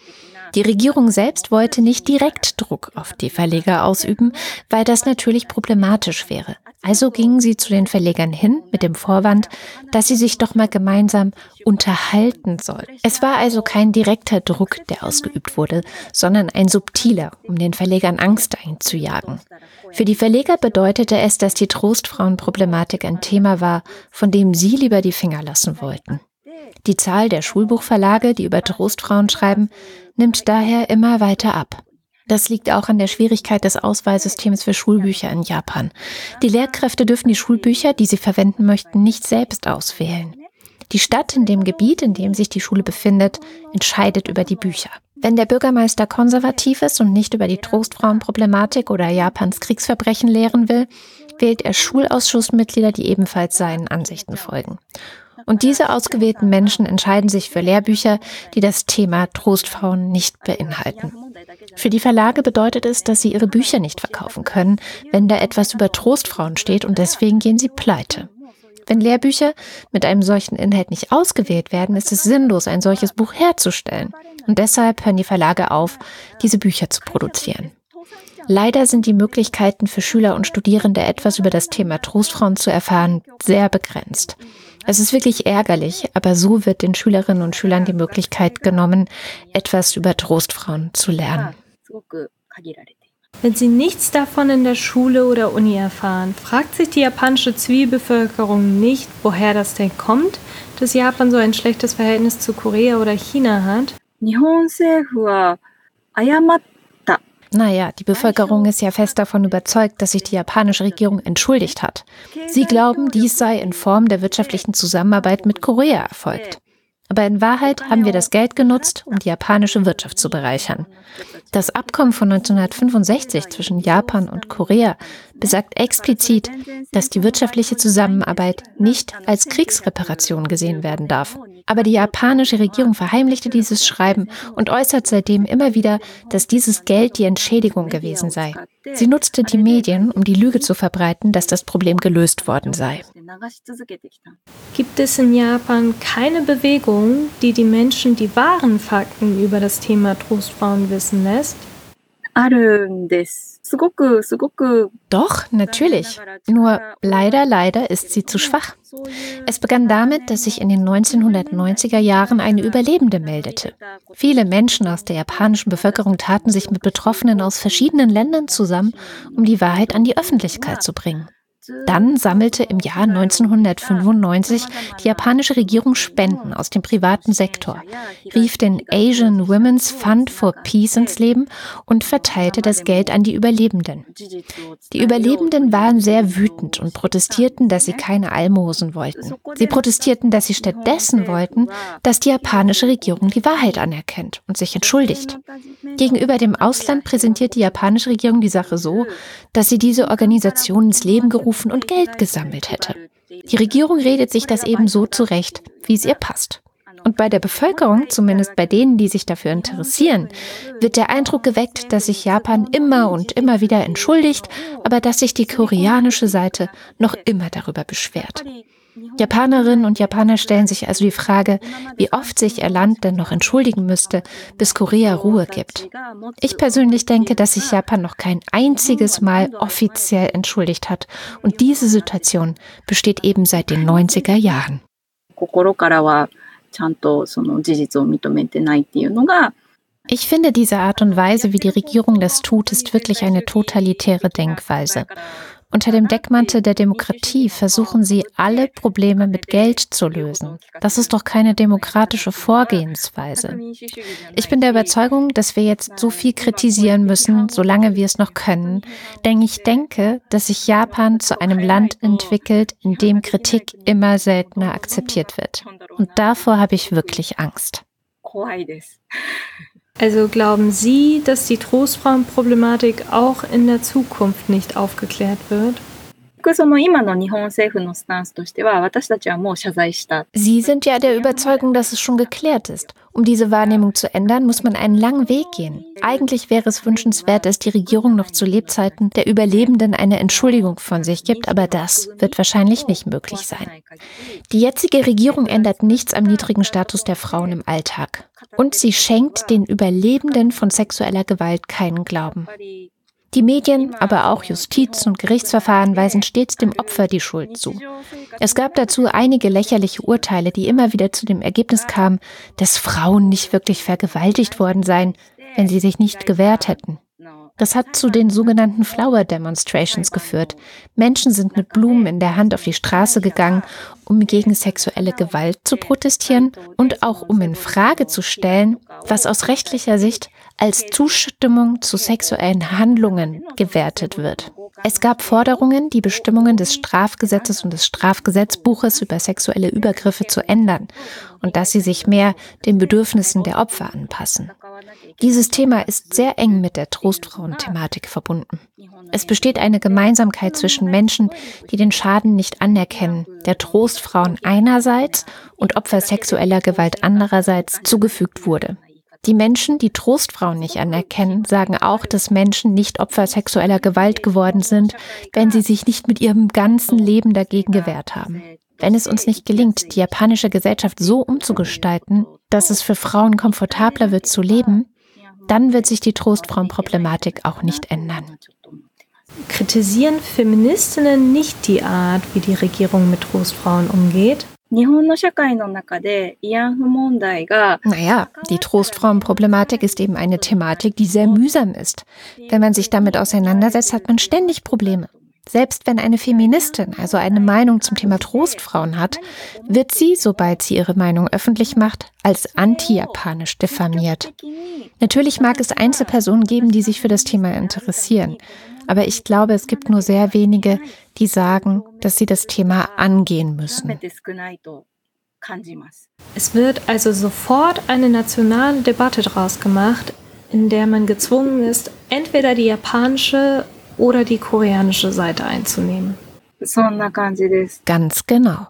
Die Regierung selbst wollte nicht direkt Druck auf die Verleger ausüben, weil das natürlich problematisch wäre. Also gingen sie zu den Verlegern hin mit dem Vorwand, dass sie sich doch mal gemeinsam unterhalten sollten. Es war also kein direkter Druck, der ausgeübt wurde, sondern ein subtiler, um den Verlegern Angst einzujagen. Für die Verleger bedeutete es, dass die Trostfrauenproblematik ein Thema war, von dem sie lieber die Finger lassen wollten. Die Zahl der Schulbuchverlage, die über Trostfrauen schreiben, nimmt daher immer weiter ab. Das liegt auch an der Schwierigkeit des Auswahlsystems für Schulbücher in Japan. Die Lehrkräfte dürfen die Schulbücher, die sie verwenden möchten, nicht selbst auswählen. Die Stadt in dem Gebiet, in dem sich die Schule befindet, entscheidet über die Bücher. Wenn der Bürgermeister konservativ ist und nicht über die Trostfrauenproblematik oder Japans Kriegsverbrechen lehren will, wählt er Schulausschussmitglieder, die ebenfalls seinen Ansichten folgen. Und diese ausgewählten Menschen entscheiden sich für Lehrbücher, die das Thema Trostfrauen nicht beinhalten. Für die Verlage bedeutet es, dass sie ihre Bücher nicht verkaufen können, wenn da etwas über Trostfrauen steht, und deswegen gehen sie pleite. Wenn Lehrbücher mit einem solchen Inhalt nicht ausgewählt werden, ist es sinnlos, ein solches Buch herzustellen. Und deshalb hören die Verlage auf, diese Bücher zu produzieren. Leider sind die Möglichkeiten für Schüler und Studierende, etwas über das Thema Trostfrauen zu erfahren, sehr begrenzt. Es ist wirklich ärgerlich, aber so wird den Schülerinnen und Schülern die Möglichkeit genommen, etwas über Trostfrauen zu lernen. Wenn sie nichts davon in der Schule oder Uni erfahren, fragt sich die japanische Zivilbevölkerung nicht, woher das denn kommt, dass Japan so ein schlechtes Verhältnis zu Korea oder China hat. Naja, die Bevölkerung ist ja fest davon überzeugt, dass sich die japanische Regierung entschuldigt hat. Sie glauben, dies sei in Form der wirtschaftlichen Zusammenarbeit mit Korea erfolgt. Aber in Wahrheit haben wir das Geld genutzt, um die japanische Wirtschaft zu bereichern. Das Abkommen von neunzehnhundertfünfundsechzig zwischen Japan und Korea besagt explizit, dass die wirtschaftliche Zusammenarbeit nicht als Kriegsreparation gesehen werden darf. Aber die japanische Regierung verheimlichte dieses Schreiben und äußert seitdem immer wieder, dass dieses Geld die Entschädigung gewesen sei. Sie nutzte die Medien, um die Lüge zu verbreiten, dass das Problem gelöst worden sei. Gibt es in Japan keine Bewegung, die die Menschen die wahren Fakten über das Thema Trostfrauen wissen lässt? Doch, natürlich. Nur leider, leider ist sie zu schwach. Es begann damit, dass sich in den neunzehnhundertneunziger Jahren eine Überlebende meldete. Viele Menschen aus der japanischen Bevölkerung taten sich mit Betroffenen aus verschiedenen Ländern zusammen, um die Wahrheit an die Öffentlichkeit zu bringen. Dann sammelte im Jahr neunzehnhundertfünfundneunzig die japanische Regierung Spenden aus dem privaten Sektor, rief den Asian Women's Fund for Peace ins Leben und verteilte das Geld an die Überlebenden. Die Überlebenden waren sehr wütend und protestierten, dass sie keine Almosen wollten. Sie protestierten, dass sie stattdessen wollten, dass die japanische Regierung die Wahrheit anerkennt und sich entschuldigt. Gegenüber dem Ausland präsentiert die japanische Regierung die Sache so, dass sie diese Organisation ins Leben gerufen und Geld gesammelt hätte. Die Regierung redet sich das eben so zurecht, wie es ihr passt. Und bei der Bevölkerung, zumindest bei denen, die sich dafür interessieren, wird der Eindruck geweckt, dass sich Japan immer und immer wieder entschuldigt, aber dass sich die koreanische Seite noch immer darüber beschwert. Japanerinnen und Japaner stellen sich also die Frage, wie oft sich ihr Land denn noch entschuldigen müsste, bis Korea Ruhe gibt. Ich persönlich denke, dass sich Japan noch kein einziges Mal offiziell entschuldigt hat. Und diese Situation besteht eben seit den neunziger Jahren. Ich finde, diese Art und Weise, wie die Regierung das tut, ist wirklich eine totalitäre Denkweise. Unter dem Deckmantel der Demokratie versuchen sie, alle Probleme mit Geld zu lösen. Das ist doch keine demokratische Vorgehensweise. Ich bin der Überzeugung, dass wir jetzt so viel kritisieren müssen, solange wir es noch können, denn ich denke, dass sich Japan zu einem Land entwickelt, in dem Kritik immer seltener akzeptiert wird. Und davor habe ich wirklich Angst. Also glauben Sie, dass die Trostfrauenproblematik auch in der Zukunft nicht aufgeklärt wird? Sie sind ja der Überzeugung, dass es schon geklärt ist. Um diese Wahrnehmung zu ändern, muss man einen langen Weg gehen. Eigentlich wäre es wünschenswert, dass die Regierung noch zu Lebzeiten der Überlebenden eine Entschuldigung von sich gibt, aber das wird wahrscheinlich nicht möglich sein. Die jetzige Regierung ändert nichts am niedrigen Status der Frauen im Alltag. Und sie schenkt den Überlebenden von sexueller Gewalt keinen Glauben. Die Medien, aber auch Justiz- und Gerichtsverfahren weisen stets dem Opfer die Schuld zu. Es gab dazu einige lächerliche Urteile, die immer wieder zu dem Ergebnis kamen, dass Frauen nicht wirklich vergewaltigt worden seien, wenn sie sich nicht gewehrt hätten. Das hat zu den sogenannten Flower Demonstrations geführt. Menschen sind mit Blumen in der Hand auf die Straße gegangen, um gegen sexuelle Gewalt zu protestieren und auch um in Frage zu stellen, was aus rechtlicher Sicht als Zustimmung zu sexuellen Handlungen gewertet wird. Es gab Forderungen, die Bestimmungen des Strafgesetzes und des Strafgesetzbuches über sexuelle Übergriffe zu ändern und dass sie sich mehr den Bedürfnissen der Opfer anpassen. Dieses Thema ist sehr eng mit der Trostfrauen-Thematik verbunden. Es besteht eine Gemeinsamkeit zwischen Menschen, die den Schaden nicht anerkennen, der Trostfrauen einerseits und Opfer sexueller Gewalt andererseits zugefügt wurde. Die Menschen, die Trostfrauen nicht anerkennen, sagen auch, dass Menschen nicht Opfer sexueller Gewalt geworden sind, wenn sie sich nicht mit ihrem ganzen Leben dagegen gewehrt haben. Wenn es uns nicht gelingt, die japanische Gesellschaft so umzugestalten, dass es für Frauen komfortabler wird zu leben, dann wird sich die Trostfrauenproblematik auch nicht ändern. Kritisieren Feministinnen nicht die Art, wie die Regierung mit Trostfrauen umgeht? Naja, die Trostfrauenproblematik ist eben eine Thematik, die sehr mühsam ist. Wenn man sich damit auseinandersetzt, hat man ständig Probleme. Selbst wenn eine Feministin also eine Meinung zum Thema Trostfrauen hat, wird sie, sobald sie ihre Meinung öffentlich macht, als anti-japanisch diffamiert. Natürlich mag es Einzelpersonen geben, die sich für das Thema interessieren. Aber ich glaube, es gibt nur sehr wenige, die sagen, dass sie das Thema angehen müssen. Es wird also sofort eine nationale Debatte daraus gemacht, in der man gezwungen ist, entweder die japanische oder die koreanische Seite einzunehmen. Ganz genau.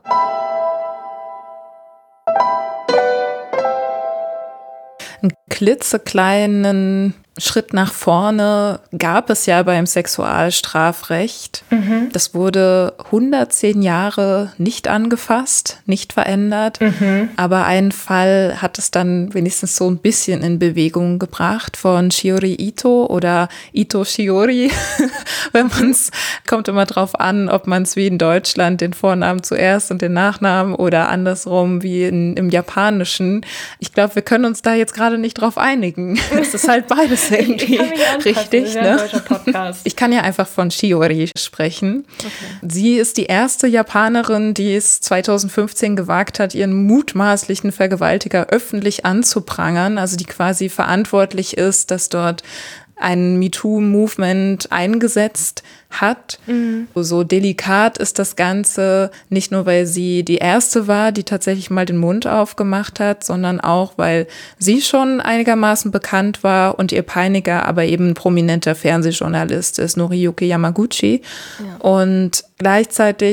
Einen klitzekleinen Schritt nach vorne gab es ja beim Sexualstrafrecht. Mhm. Das wurde hundertzehn Jahre nicht angefasst, nicht verändert. Mhm. Aber einen Fall hat es dann wenigstens so ein bisschen in Bewegung gebracht von Shiori Ito oder Ito Shiori. Wenn man es, kommt immer drauf an, ob man es wie in Deutschland den Vornamen zuerst und den Nachnamen oder andersrum wie in, im Japanischen. Ich glaube, wir können uns da jetzt gerade nicht drauf einigen. Es ist halt beides irgendwie richtig, ne? Ich kann ja einfach von Shiori sprechen. Okay. Sie ist die erste Japanerin, die es zweitausendfünfzehn gewagt hat, ihren mutmaßlichen Vergewaltiger öffentlich anzuprangern, also die quasi verantwortlich ist, dass dort ein MeToo-Movement eingesetzt hat. Mhm. So delikat ist das Ganze, nicht nur, weil sie die Erste war, die tatsächlich mal den Mund aufgemacht hat, sondern auch, weil sie schon einigermaßen bekannt war und ihr Peiniger aber eben ein prominenter Fernsehjournalist ist, Noriyuki Yamaguchi. Ja. Und gleichzeitig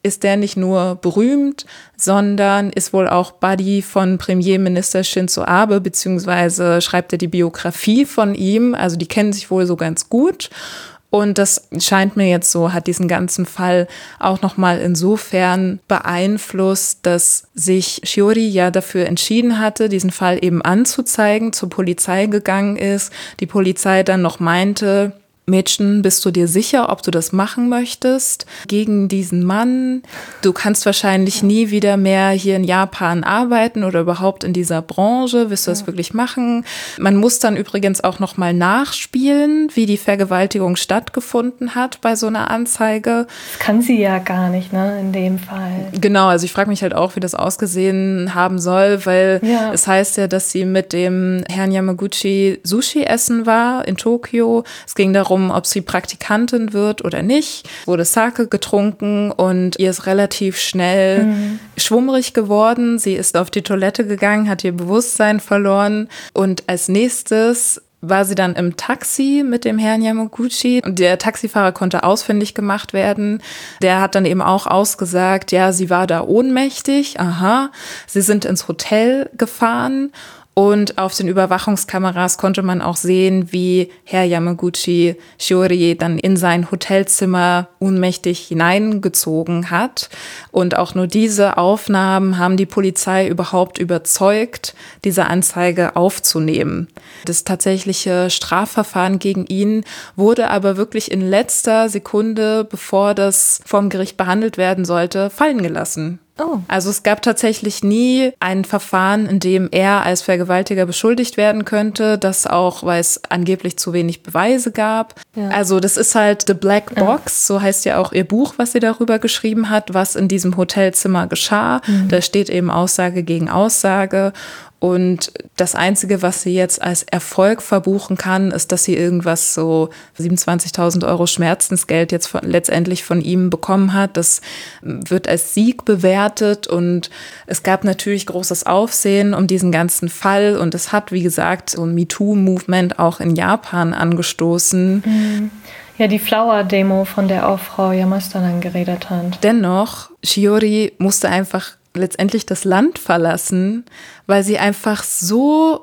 ist der nicht nur berühmt, sondern ist wohl auch Buddy von Premierminister Shinzo Abe, beziehungsweise schreibt er die Biografie von ihm. Also die kennen sich wohl so ganz gut. Und das scheint mir jetzt so, hat diesen ganzen Fall auch nochmal insofern beeinflusst, dass sich Shiori ja dafür entschieden hatte, diesen Fall eben anzuzeigen, zur Polizei gegangen ist. Die Polizei dann noch meinte, Mädchen, bist du dir sicher, ob du das machen möchtest gegen diesen Mann? Du kannst wahrscheinlich nie wieder mehr hier in Japan arbeiten oder überhaupt in dieser Branche. Willst du das ja. wirklich machen? Man muss dann übrigens auch noch mal nachspielen, wie die Vergewaltigung stattgefunden hat bei so einer Anzeige. Das kann sie ja gar nicht, ne, in dem Fall. Genau, also ich frage mich halt auch, wie das ausgesehen haben soll, weil ja. es heißt ja, dass sie mit dem Herrn Yamaguchi Sushi essen war in Tokio. Es ging darum, ob sie Praktikantin wird oder nicht. Wurde Sake getrunken und ihr ist relativ schnell mhm. schwummrig geworden. Sie ist auf die Toilette gegangen, hat ihr Bewusstsein verloren und als nächstes war sie dann im Taxi mit dem Herrn Yamaguchi und der Taxifahrer konnte ausfindig gemacht werden. Der hat dann eben auch ausgesagt, ja, sie war da ohnmächtig, aha, sie sind ins Hotel gefahren. Und auf den Überwachungskameras konnte man auch sehen, wie Herr Yamaguchi Shiori dann in sein Hotelzimmer ohnmächtig hineingezogen hat. Und auch nur diese Aufnahmen haben die Polizei überhaupt überzeugt, diese Anzeige aufzunehmen. Das tatsächliche Strafverfahren gegen ihn wurde aber wirklich in letzter Sekunde, bevor das vom Gericht behandelt werden sollte, fallen gelassen. Oh. Also es gab tatsächlich nie ein Verfahren, in dem er als Vergewaltiger beschuldigt werden könnte, das auch, weil es angeblich zu wenig Beweise gab. Ja. Also das ist halt The Black Box, ja. so heißt ja auch ihr Buch, was sie darüber geschrieben hat, was in diesem Hotelzimmer geschah. Mhm. Da steht eben Aussage gegen Aussage. Und das Einzige, was sie jetzt als Erfolg verbuchen kann, ist, dass sie irgendwas so siebenundzwanzigtausend Euro Schmerzensgeld jetzt von, letztendlich von ihm bekommen hat. Das wird als Sieg bewertet und es gab natürlich großes Aufsehen um diesen ganzen Fall und es hat, wie gesagt, so ein MeToo-Movement auch in Japan angestoßen. Mhm. Ja, die Flower-Demo, von der auch Frau Yamashita dann geredet hat. Dennoch, Shiori musste einfach letztendlich das Land verlassen, weil sie einfach so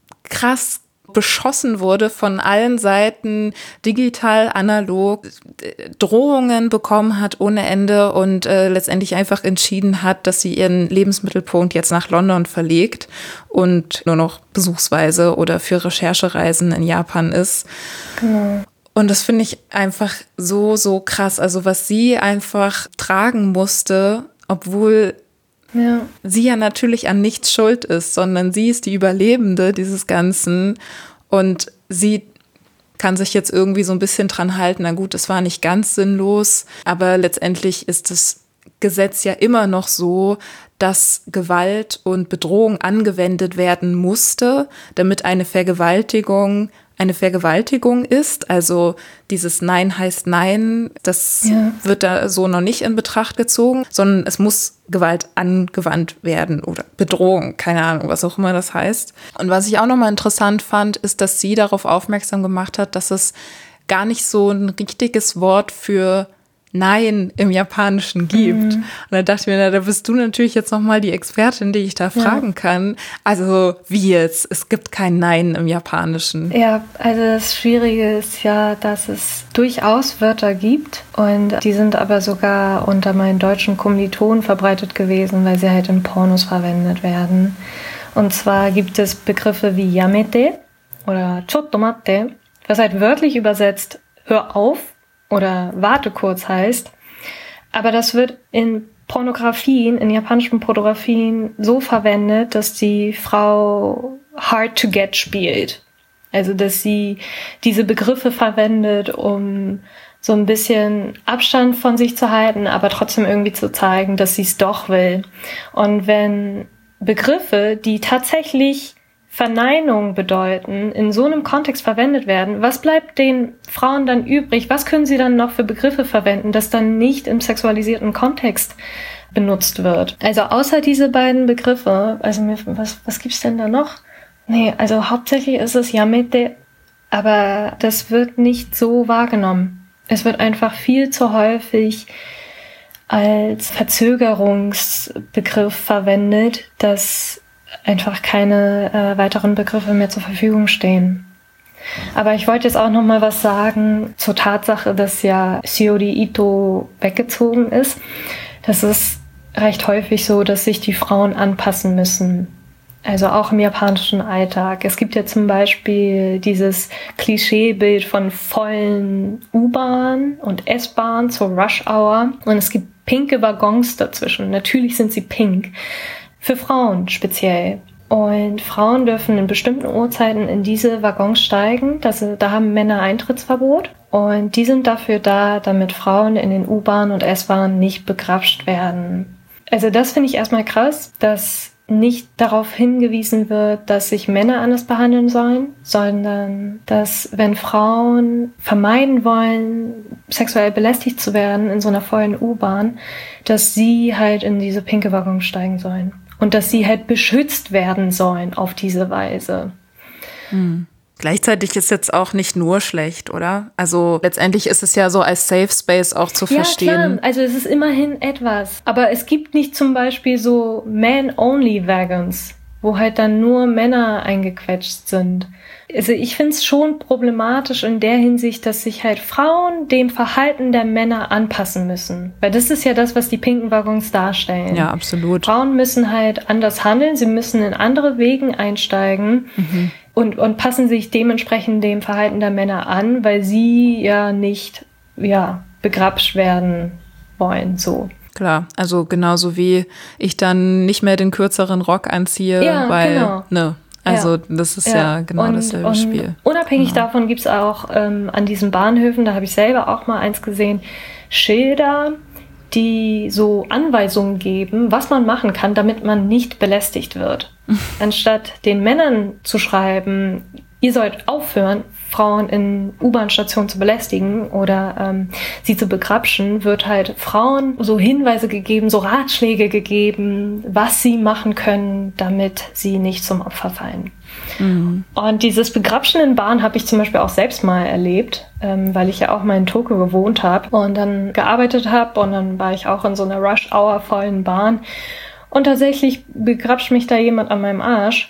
krass beschossen wurde von allen Seiten, digital, analog, Drohungen bekommen hat ohne Ende und äh, letztendlich einfach entschieden hat, dass sie ihren Lebensmittelpunkt jetzt nach London verlegt und nur noch besuchsweise oder für Recherchereisen in Japan ist. Genau. Und das finde ich einfach so, so krass. Also was sie einfach tragen musste, obwohl Ja. sie ja natürlich an nichts schuld ist, sondern sie ist die Überlebende dieses Ganzen und sie kann sich jetzt irgendwie so ein bisschen dran halten, na gut, es war nicht ganz sinnlos, aber letztendlich ist das Gesetz ja immer noch so, dass Gewalt und Bedrohung angewendet werden musste, damit eine Vergewaltigung eine Vergewaltigung ist. Also dieses Nein heißt Nein, das ja. wird da so noch nicht in Betracht gezogen, sondern es muss Gewalt angewandt werden oder Bedrohung, keine Ahnung, was auch immer das heißt. Und was ich auch nochmal interessant fand, ist, dass sie darauf aufmerksam gemacht hat, dass es gar nicht so ein richtiges Wort für Nein im Japanischen gibt. Mhm. Und da dachte ich mir, na, da bist du natürlich jetzt nochmal die Expertin, die ich da fragen ja. kann. Also wie jetzt? Es gibt kein Nein im Japanischen. Ja, also das Schwierige ist ja, dass es durchaus Wörter gibt und die sind aber sogar unter meinen deutschen Kommilitonen verbreitet gewesen, weil sie halt in Pornos verwendet werden. Und zwar gibt es Begriffe wie Yamete oder Chotto matte, was halt wörtlich übersetzt Hör auf oder warte kurz heißt, aber das wird in Pornografien, in japanischen Pornografien so verwendet, dass die Frau hard to get spielt. Also, dass sie diese Begriffe verwendet, um so ein bisschen Abstand von sich zu halten, aber trotzdem irgendwie zu zeigen, dass sie es doch will. Und wenn Begriffe, die tatsächlich Verneinung bedeuten, in so einem Kontext verwendet werden, was bleibt den Frauen dann übrig? Was können sie dann noch für Begriffe verwenden, das dann nicht im sexualisierten Kontext benutzt wird? Also außer diese beiden Begriffe, also was, was gibt's denn da noch? Nee, also hauptsächlich ist es Yamete, aber das wird nicht so wahrgenommen. Es wird einfach viel zu häufig als Verzögerungsbegriff verwendet, dass einfach keine äh, weiteren Begriffe mehr zur Verfügung stehen. Aber ich wollte jetzt auch noch mal was sagen zur Tatsache, dass ja Shiori Ito weggezogen ist. Das ist recht häufig so, dass sich die Frauen anpassen müssen. Also auch im japanischen Alltag. Es gibt ja zum Beispiel dieses Klischeebild von vollen U-Bahn und S-Bahn zur Rush-Hour. Und es gibt pinke Waggons dazwischen. Natürlich sind sie pink. Für Frauen speziell. Und Frauen dürfen in bestimmten Uhrzeiten in diese Waggons steigen. Das, da haben Männer Eintrittsverbot. Und die sind dafür da, damit Frauen in den U-Bahnen und S-Bahnen nicht begrapscht werden. Also das finde ich erstmal krass, dass nicht darauf hingewiesen wird, dass sich Männer anders behandeln sollen, sondern dass, wenn Frauen vermeiden wollen, sexuell belästigt zu werden in so einer vollen U-Bahn, dass sie halt in diese pinke Waggon steigen sollen. Und dass sie halt beschützt werden sollen auf diese Weise. Hm. Gleichzeitig ist jetzt auch nicht nur schlecht, oder? Also letztendlich ist es ja so als Safe Space auch zu ja, verstehen. Ja, klar. Also es ist immerhin etwas. Aber es gibt nicht zum Beispiel so Man-Only-Wagons, wo halt dann nur Männer eingequetscht sind. Also ich finde es schon problematisch in der Hinsicht, dass sich halt Frauen dem Verhalten der Männer anpassen müssen. Weil das ist ja das, was die pinken Waggons darstellen. Ja, absolut. Frauen müssen halt anders handeln, sie müssen in andere Wegen einsteigen. Mhm. Und, und passen sich dementsprechend dem Verhalten der Männer an, weil sie ja nicht, ja, begrapscht werden wollen, so. Klar, also genauso wie ich dann nicht mehr den kürzeren Rock anziehe, ja, weil, genau. ne, also ja. das ist ja, ja genau und, dasselbe und Spiel. Unabhängig genau. davon gibt's auch ähm, an diesen Bahnhöfen, da habe ich selber auch mal eins gesehen, Schilder, die so Anweisungen geben, was man machen kann, damit man nicht belästigt wird. Anstatt den Männern zu schreiben, ihr sollt aufhören, Frauen in U-Bahn-Stationen zu belästigen oder ähm, sie zu begrapschen, wird halt Frauen so Hinweise gegeben, so Ratschläge gegeben, was sie machen können, damit sie nicht zum Opfer fallen. Mhm. Und dieses Begrapschen in Bahn habe ich zum Beispiel auch selbst mal erlebt, ähm, weil ich ja auch mal in Tokio gewohnt habe und dann gearbeitet habe und dann war ich auch in so einer Rush-Hour vollen Bahn und tatsächlich begrapscht mich da jemand an meinem Arsch.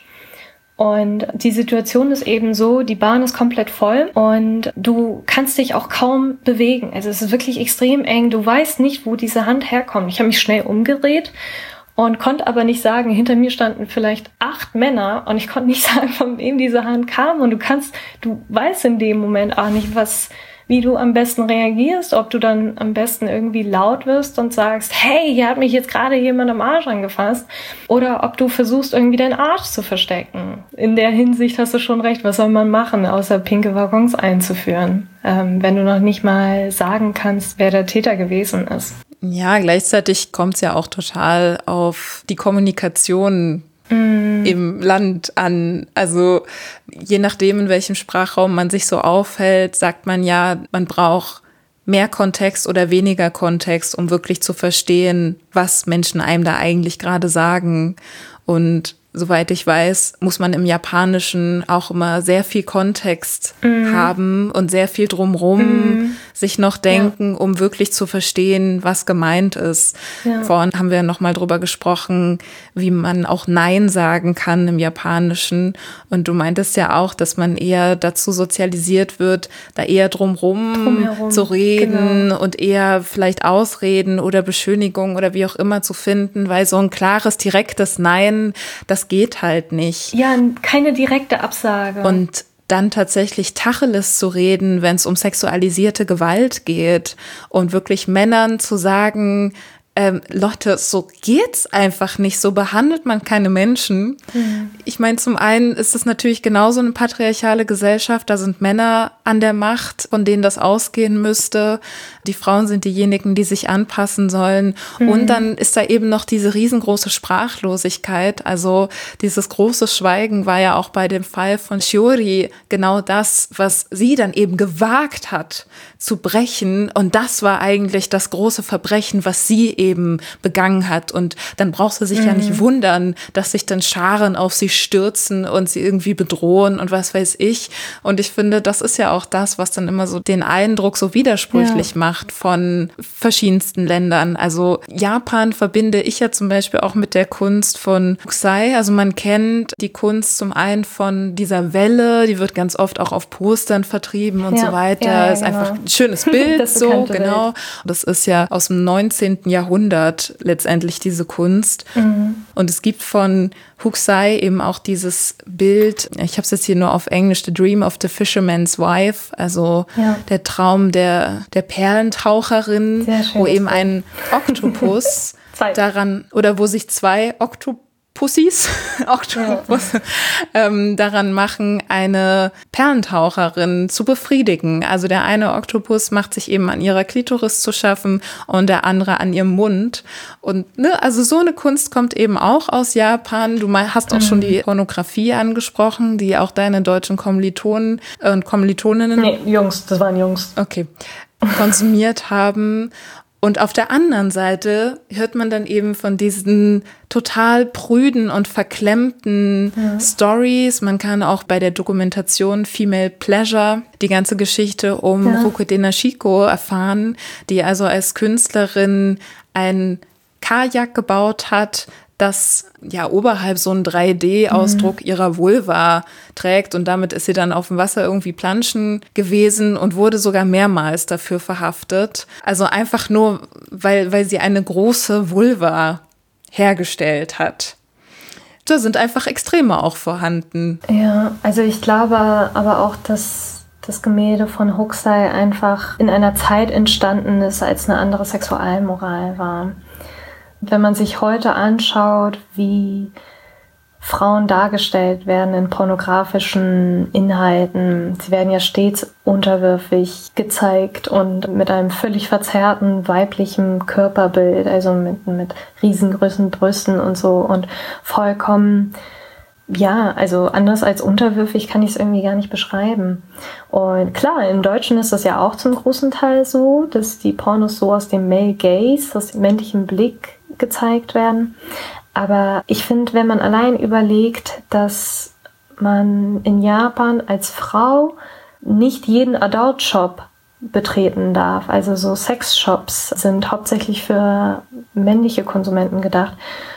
Und die Situation ist eben so, die Bahn ist komplett voll und du kannst dich auch kaum bewegen. Also es ist wirklich extrem eng. Du weißt nicht, wo diese Hand herkommt. Ich habe mich schnell umgedreht und konnte aber nicht sagen, hinter mir standen vielleicht acht Männer und ich konnte nicht sagen, von wem diese Hand kam. Und du kannst, du weißt in dem Moment auch nicht, was, wie du am besten reagierst, ob du dann am besten irgendwie laut wirst und sagst, hey, hier hat mich jetzt gerade jemand am Arsch angefasst, oder ob du versuchst, irgendwie deinen Arsch zu verstecken. In der Hinsicht hast du schon recht, was soll man machen, außer pinke Waggons einzuführen, ähm, wenn du noch nicht mal sagen kannst, wer der Täter gewesen ist. Ja, gleichzeitig kommt es ja auch total auf die Kommunikation Mm. im Land an. Also je nachdem, in welchem Sprachraum man sich so aufhält, sagt man ja, man braucht mehr Kontext oder weniger Kontext, um wirklich zu verstehen, was Menschen einem da eigentlich gerade sagen. Und soweit ich weiß, muss man im Japanischen auch immer sehr viel Kontext mm. haben und sehr viel drumrum mm. sich noch denken, ja. um wirklich zu verstehen, was gemeint ist. Ja. Vorhin haben wir noch mal drüber gesprochen, wie man auch Nein sagen kann im Japanischen. Und du meintest ja auch, dass man eher dazu sozialisiert wird, da eher drumrum Drumherum. zu reden genau. und eher vielleicht Ausreden oder Beschönigungen oder wie auch immer zu finden, weil so ein klares, direktes Nein, das geht halt nicht. Ja, keine direkte Absage. Und dann tatsächlich Tacheles zu reden, wenn es um sexualisierte Gewalt geht und wirklich Männern zu sagen, ähm, Leute, so geht's einfach nicht, so behandelt man keine Menschen. Mhm. Ich meine, zum einen ist es natürlich genauso eine patriarchale Gesellschaft, da sind Männer an der Macht, von denen das ausgehen müsste. Die Frauen sind diejenigen, die sich anpassen sollen. Mhm. Und dann ist da eben noch diese riesengroße Sprachlosigkeit. Also dieses große Schweigen war ja auch bei dem Fall von Shiori genau das, was sie dann eben gewagt hat zu brechen. Und das war eigentlich das große Verbrechen, was sie eben eben begangen hat. Und dann braucht sie sich mhm. ja nicht wundern, dass sich dann Scharen auf sie stürzen und sie irgendwie bedrohen und was weiß ich. Und ich finde, das ist ja auch das, was dann immer so den Eindruck so widersprüchlich ja. macht von verschiedensten Ländern. Also Japan verbinde ich ja zum Beispiel auch mit der Kunst von Hokusai. Also man kennt die Kunst zum einen von dieser Welle, die wird ganz oft auch auf Postern vertrieben und ja. so weiter. Ja, ja, ist genau. einfach ein schönes Bild, so genau. Und das ist ja aus dem neunzehnten Jahrhundert letztendlich diese Kunst. Mhm. Und es gibt von Hokusai eben auch dieses Bild, ich habe es jetzt hier nur auf Englisch, The Dream of the Fisherman's Wife, also ja. der Traum der, der Perlentaucherin, wo eben ein Oktopus daran, oder wo sich zwei Oktopus Pussys, Oktopus, ja. ähm, daran machen, eine Perlentaucherin zu befriedigen. Also der eine Oktopus macht sich eben an ihrer Klitoris zu schaffen und der andere an ihrem Mund. Und ne, also so eine Kunst kommt eben auch aus Japan. Du hast auch mhm. schon die Pornografie angesprochen, die auch deine deutschen Kommilitonen und Kommilitoninnen. Nee, Jungs, das waren Jungs. Okay, konsumiert haben. Und auf der anderen Seite hört man dann eben von diesen total prüden und verklemmten ja. Stories. Man kann auch bei der Dokumentation Female Pleasure die ganze Geschichte um ja. Rokude Nashiko erfahren, die also als Künstlerin ein Kajak gebaut hat, das ja oberhalb so einen drei D-Ausdruck mhm. ihrer Vulva trägt. Und damit ist sie dann auf dem Wasser irgendwie planschen gewesen und wurde sogar mehrmals dafür verhaftet. Also einfach nur, weil, weil sie eine große Vulva hergestellt hat. Da sind einfach Extreme auch vorhanden. Ja, also ich glaube aber auch, dass das Gemälde von Hokusai einfach in einer Zeit entstanden ist, als eine andere Sexualmoral war. Wenn man sich heute anschaut, wie Frauen dargestellt werden in pornografischen Inhalten, sie werden ja stets unterwürfig gezeigt und mit einem völlig verzerrten weiblichen Körperbild, also mit, mit riesengroßen Brüsten und so und vollkommen, ja, also anders als unterwürfig kann ich es irgendwie gar nicht beschreiben. Und klar, im Deutschen ist das ja auch zum großen Teil so, dass die Pornos so aus dem Male Gaze, aus dem männlichen Blick gezeigt werden. Aber ich finde, wenn man allein überlegt, dass man in Japan als Frau nicht jeden Adult-Shop betreten darf, also so Sex-Shops sind hauptsächlich für männliche Konsumenten gedacht.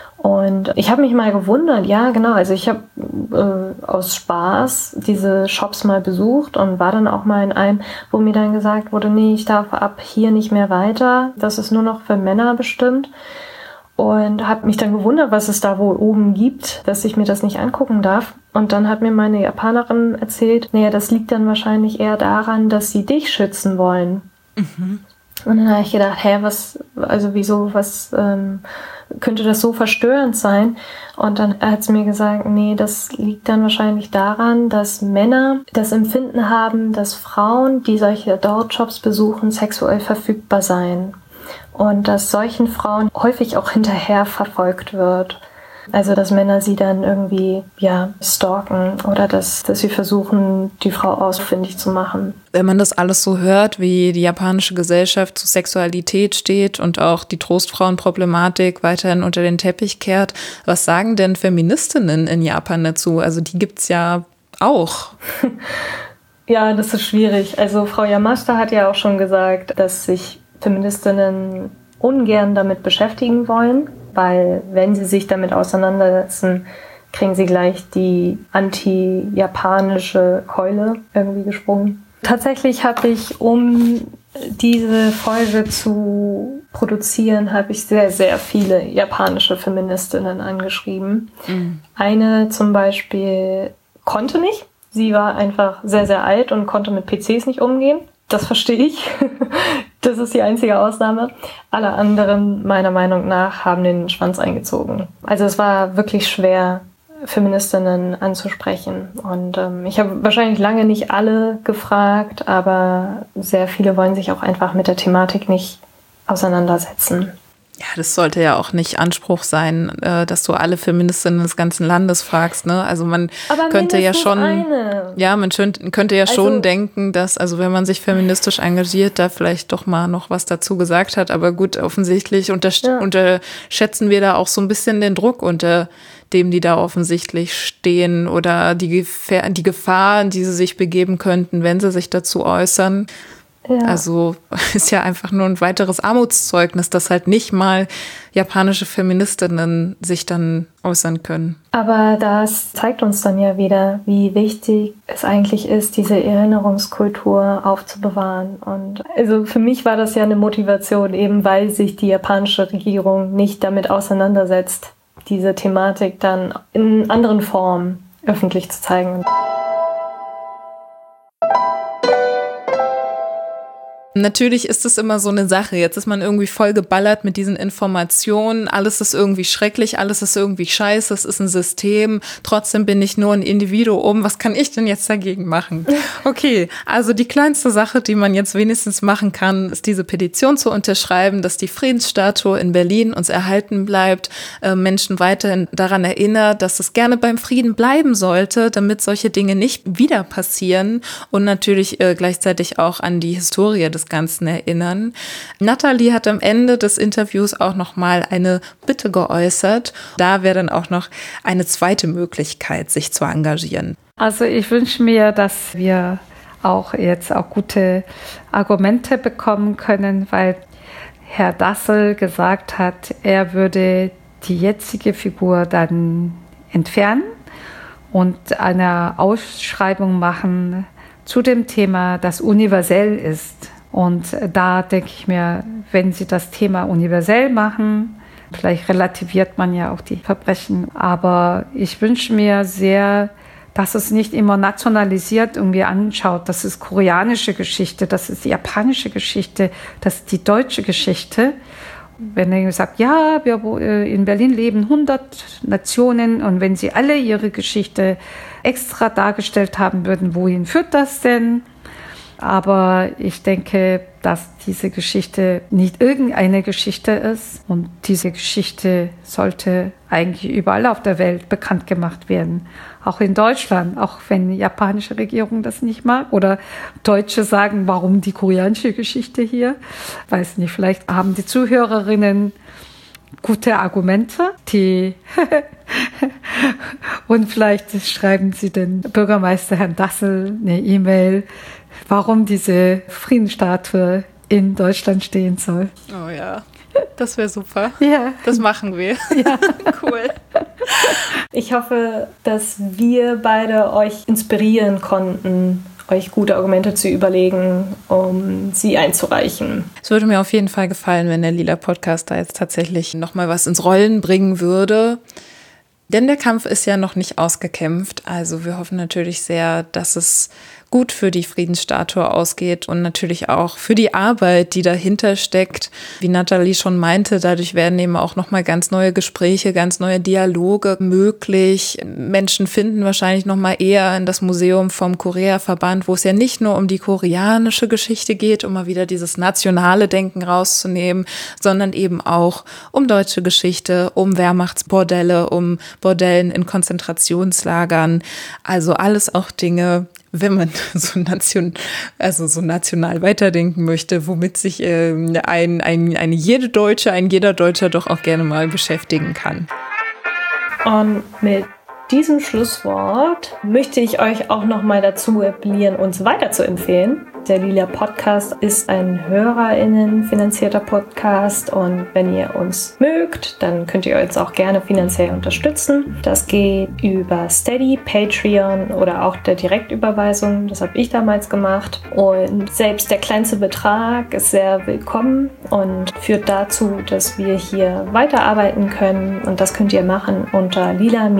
Und ich habe mich mal gewundert, ja genau, also ich habe äh, aus Spaß diese Shops mal besucht und war dann auch mal in einem, wo mir dann gesagt wurde, nee, ich darf ab hier nicht mehr weiter, das ist nur noch für Männer bestimmt. Und habe mich dann gewundert, was es da wohl oben gibt, dass ich mir das nicht angucken darf. Und dann hat mir meine Japanerin erzählt, naja, das liegt dann wahrscheinlich eher daran, dass sie dich schützen wollen. Mhm. Und dann habe ich gedacht, hä, was, also wieso, was, ähm, könnte das so verstörend sein? Und dann hat sie mir gesagt, nee, das liegt dann wahrscheinlich daran, dass Männer das Empfinden haben, dass Frauen, die solche Adult-Shops besuchen, sexuell verfügbar seien. Und dass solchen Frauen häufig auch hinterher verfolgt wird. Also, dass Männer sie dann irgendwie, ja, stalken oder dass, dass sie versuchen, die Frau ausfindig zu machen. Wenn man das alles so hört, wie die japanische Gesellschaft zu Sexualität steht und auch die Trostfrauenproblematik weiterhin unter den Teppich kehrt, was sagen denn Feministinnen in Japan dazu? Also, die gibt's ja auch. Ja, das ist schwierig. Also, Frau Yamashita hat ja auch schon gesagt, dass sich Feministinnen ungern damit beschäftigen wollen, weil wenn sie sich damit auseinandersetzen, kriegen sie gleich die anti-japanische Keule irgendwie gesprungen. Tatsächlich habe ich, um diese Folge zu produzieren, habe ich sehr, sehr viele japanische Feministinnen angeschrieben. Mhm. Eine zum Beispiel konnte nicht. Sie war einfach sehr, sehr alt und konnte mit P Cs nicht umgehen. Das verstehe ich. Das ist die einzige Ausnahme. Alle anderen, meiner Meinung nach, haben den Schwanz eingezogen. Also es war wirklich schwer, Feministinnen anzusprechen. Und ähm, ich habe wahrscheinlich lange nicht alle gefragt, aber sehr viele wollen sich auch einfach mit der Thematik nicht auseinandersetzen. Ja, das sollte ja auch nicht Anspruch sein, äh, dass du alle Feministinnen des ganzen Landes fragst, ne? Also man Aber könnte ja schon, eine. ja, man schön, könnte ja Also, schon denken, dass, also wenn man sich feministisch engagiert, da vielleicht doch mal noch was dazu gesagt hat. Aber gut, offensichtlich untersch- ja. unterschätzen wir da auch so ein bisschen den Druck, unter dem die da offensichtlich stehen oder die Gefahr, die Gefahr, in die sie sich begeben könnten, wenn sie sich dazu äußern. Ja. Also ist ja einfach nur ein weiteres Armutszeugnis, dass halt nicht mal japanische Feministinnen sich dann äußern können. Aber das zeigt uns dann ja wieder, wie wichtig es eigentlich ist, diese Erinnerungskultur aufzubewahren. Und also für mich war das ja eine Motivation, eben weil sich die japanische Regierung nicht damit auseinandersetzt, diese Thematik dann in anderen Formen öffentlich zu zeigen. Natürlich ist es immer so eine Sache. Jetzt ist man irgendwie voll geballert mit diesen Informationen. Alles ist irgendwie schrecklich, alles ist irgendwie scheiße, es ist ein System. Trotzdem bin ich nur ein Individuum. Was kann ich denn jetzt dagegen machen? Okay, also die kleinste Sache, die man jetzt wenigstens machen kann, ist diese Petition zu unterschreiben, dass die Friedensstatue in Berlin uns erhalten bleibt, äh, Menschen weiterhin daran erinnert, dass es gerne beim Frieden bleiben sollte, damit solche Dinge nicht wieder passieren und natürlich äh, gleichzeitig auch an die Historie des Ganzen erinnern. Nathalie hat am Ende des Interviews auch noch mal eine Bitte geäußert. Da wäre dann auch noch eine zweite Möglichkeit, sich zu engagieren. Also ich wünsche mir, dass wir auch jetzt auch gute Argumente bekommen können, weil Herr Dassel gesagt hat, er würde die jetzige Figur dann entfernen und eine Ausschreibung machen zu dem Thema, das universell ist. Und da denke ich mir, wenn Sie das Thema universell machen, vielleicht relativiert man ja auch die Verbrechen, aber ich wünsche mir sehr, dass es nicht immer nationalisiert irgendwie anschaut. Das ist koreanische Geschichte, das ist die japanische Geschichte, das ist die deutsche Geschichte. Wenn er sagt, ja, wir in Berlin leben hundert Nationen und wenn sie alle ihre Geschichte extra dargestellt haben würden, wohin führt das denn? Aber ich denke, dass diese Geschichte nicht irgendeine Geschichte ist und diese Geschichte sollte eigentlich überall auf der Welt bekannt gemacht werden. Auch in Deutschland, auch wenn die japanische Regierung das nicht mag oder Deutsche sagen, warum die koreanische Geschichte hier? Weiß nicht, vielleicht haben die Zuhörerinnen gute Argumente, die und vielleicht schreiben sie den Bürgermeister Herrn Dassel eine E-Mail, warum diese Friedensstatue in Deutschland stehen soll. Oh ja, das wäre super. Ja. Das machen wir. Ja. Cool. Ich hoffe, dass wir beide euch inspirieren konnten, euch gute Argumente zu überlegen, um sie einzureichen. Es würde mir auf jeden Fall gefallen, wenn der Lila Podcast da jetzt tatsächlich nochmal was ins Rollen bringen würde. Denn der Kampf ist ja noch nicht ausgekämpft. Also wir hoffen natürlich sehr, dass es gut für die Friedensstatue ausgeht und natürlich auch für die Arbeit, die dahinter steckt. Wie Nathalie schon meinte, dadurch werden eben auch nochmal ganz neue Gespräche, ganz neue Dialoge möglich. Menschen finden wahrscheinlich nochmal eher in das Museum vom Korea-Verband, wo es ja nicht nur um die koreanische Geschichte geht, um mal wieder dieses nationale Denken rauszunehmen, sondern eben auch um deutsche Geschichte, um Wehrmachtsbordelle, um Bordellen in Konzentrationslagern. Also alles auch Dinge, wenn man so nation, also so national weiterdenken möchte, womit sich äh, ein, ein, eine jede Deutsche, ein jeder Deutscher doch auch gerne mal beschäftigen kann. Und mit diesem Schlusswort möchte ich euch auch noch mal dazu appellieren, uns weiter zu empfehlen. Der Lila Podcast ist ein HörerInnen finanzierter Podcast und wenn ihr uns mögt, dann könnt ihr uns auch gerne finanziell unterstützen. Das geht über Steady, Patreon oder auch der Direktüberweisung. Das habe ich damals gemacht. Und selbst der kleinste Betrag ist sehr willkommen und führt dazu, dass wir hier weiterarbeiten können. Und das könnt ihr machen unter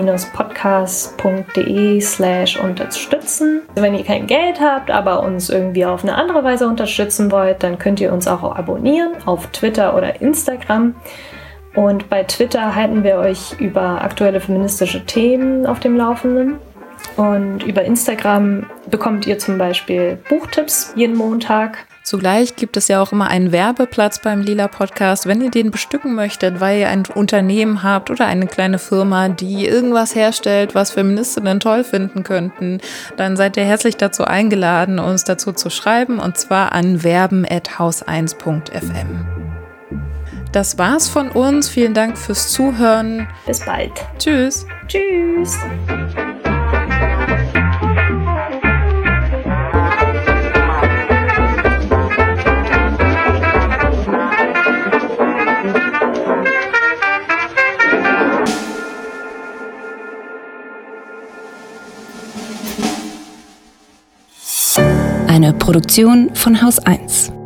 lila-podcast.de slash unterstützen. Wenn ihr kein Geld habt, aber uns irgendwie auf eine andere Weise unterstützen wollt, dann könnt ihr uns auch abonnieren auf Twitter oder Instagram. Und bei Twitter halten wir euch über aktuelle feministische Themen auf dem Laufenden. Und über Instagram bekommt ihr zum Beispiel Buchtipps jeden Montag Zugleich gibt es ja auch immer einen Werbeplatz beim Lila Podcast. Wenn ihr den bestücken möchtet, weil ihr ein Unternehmen habt oder eine kleine Firma, die irgendwas herstellt, was Feministinnen toll finden könnten, dann seid ihr herzlich dazu eingeladen, uns dazu zu schreiben, und zwar an werben at haus eins punkt f m. Das war's von uns. Vielen Dank fürs Zuhören. Bis bald. Tschüss. Tschüss. Eine Produktion von Haus eins.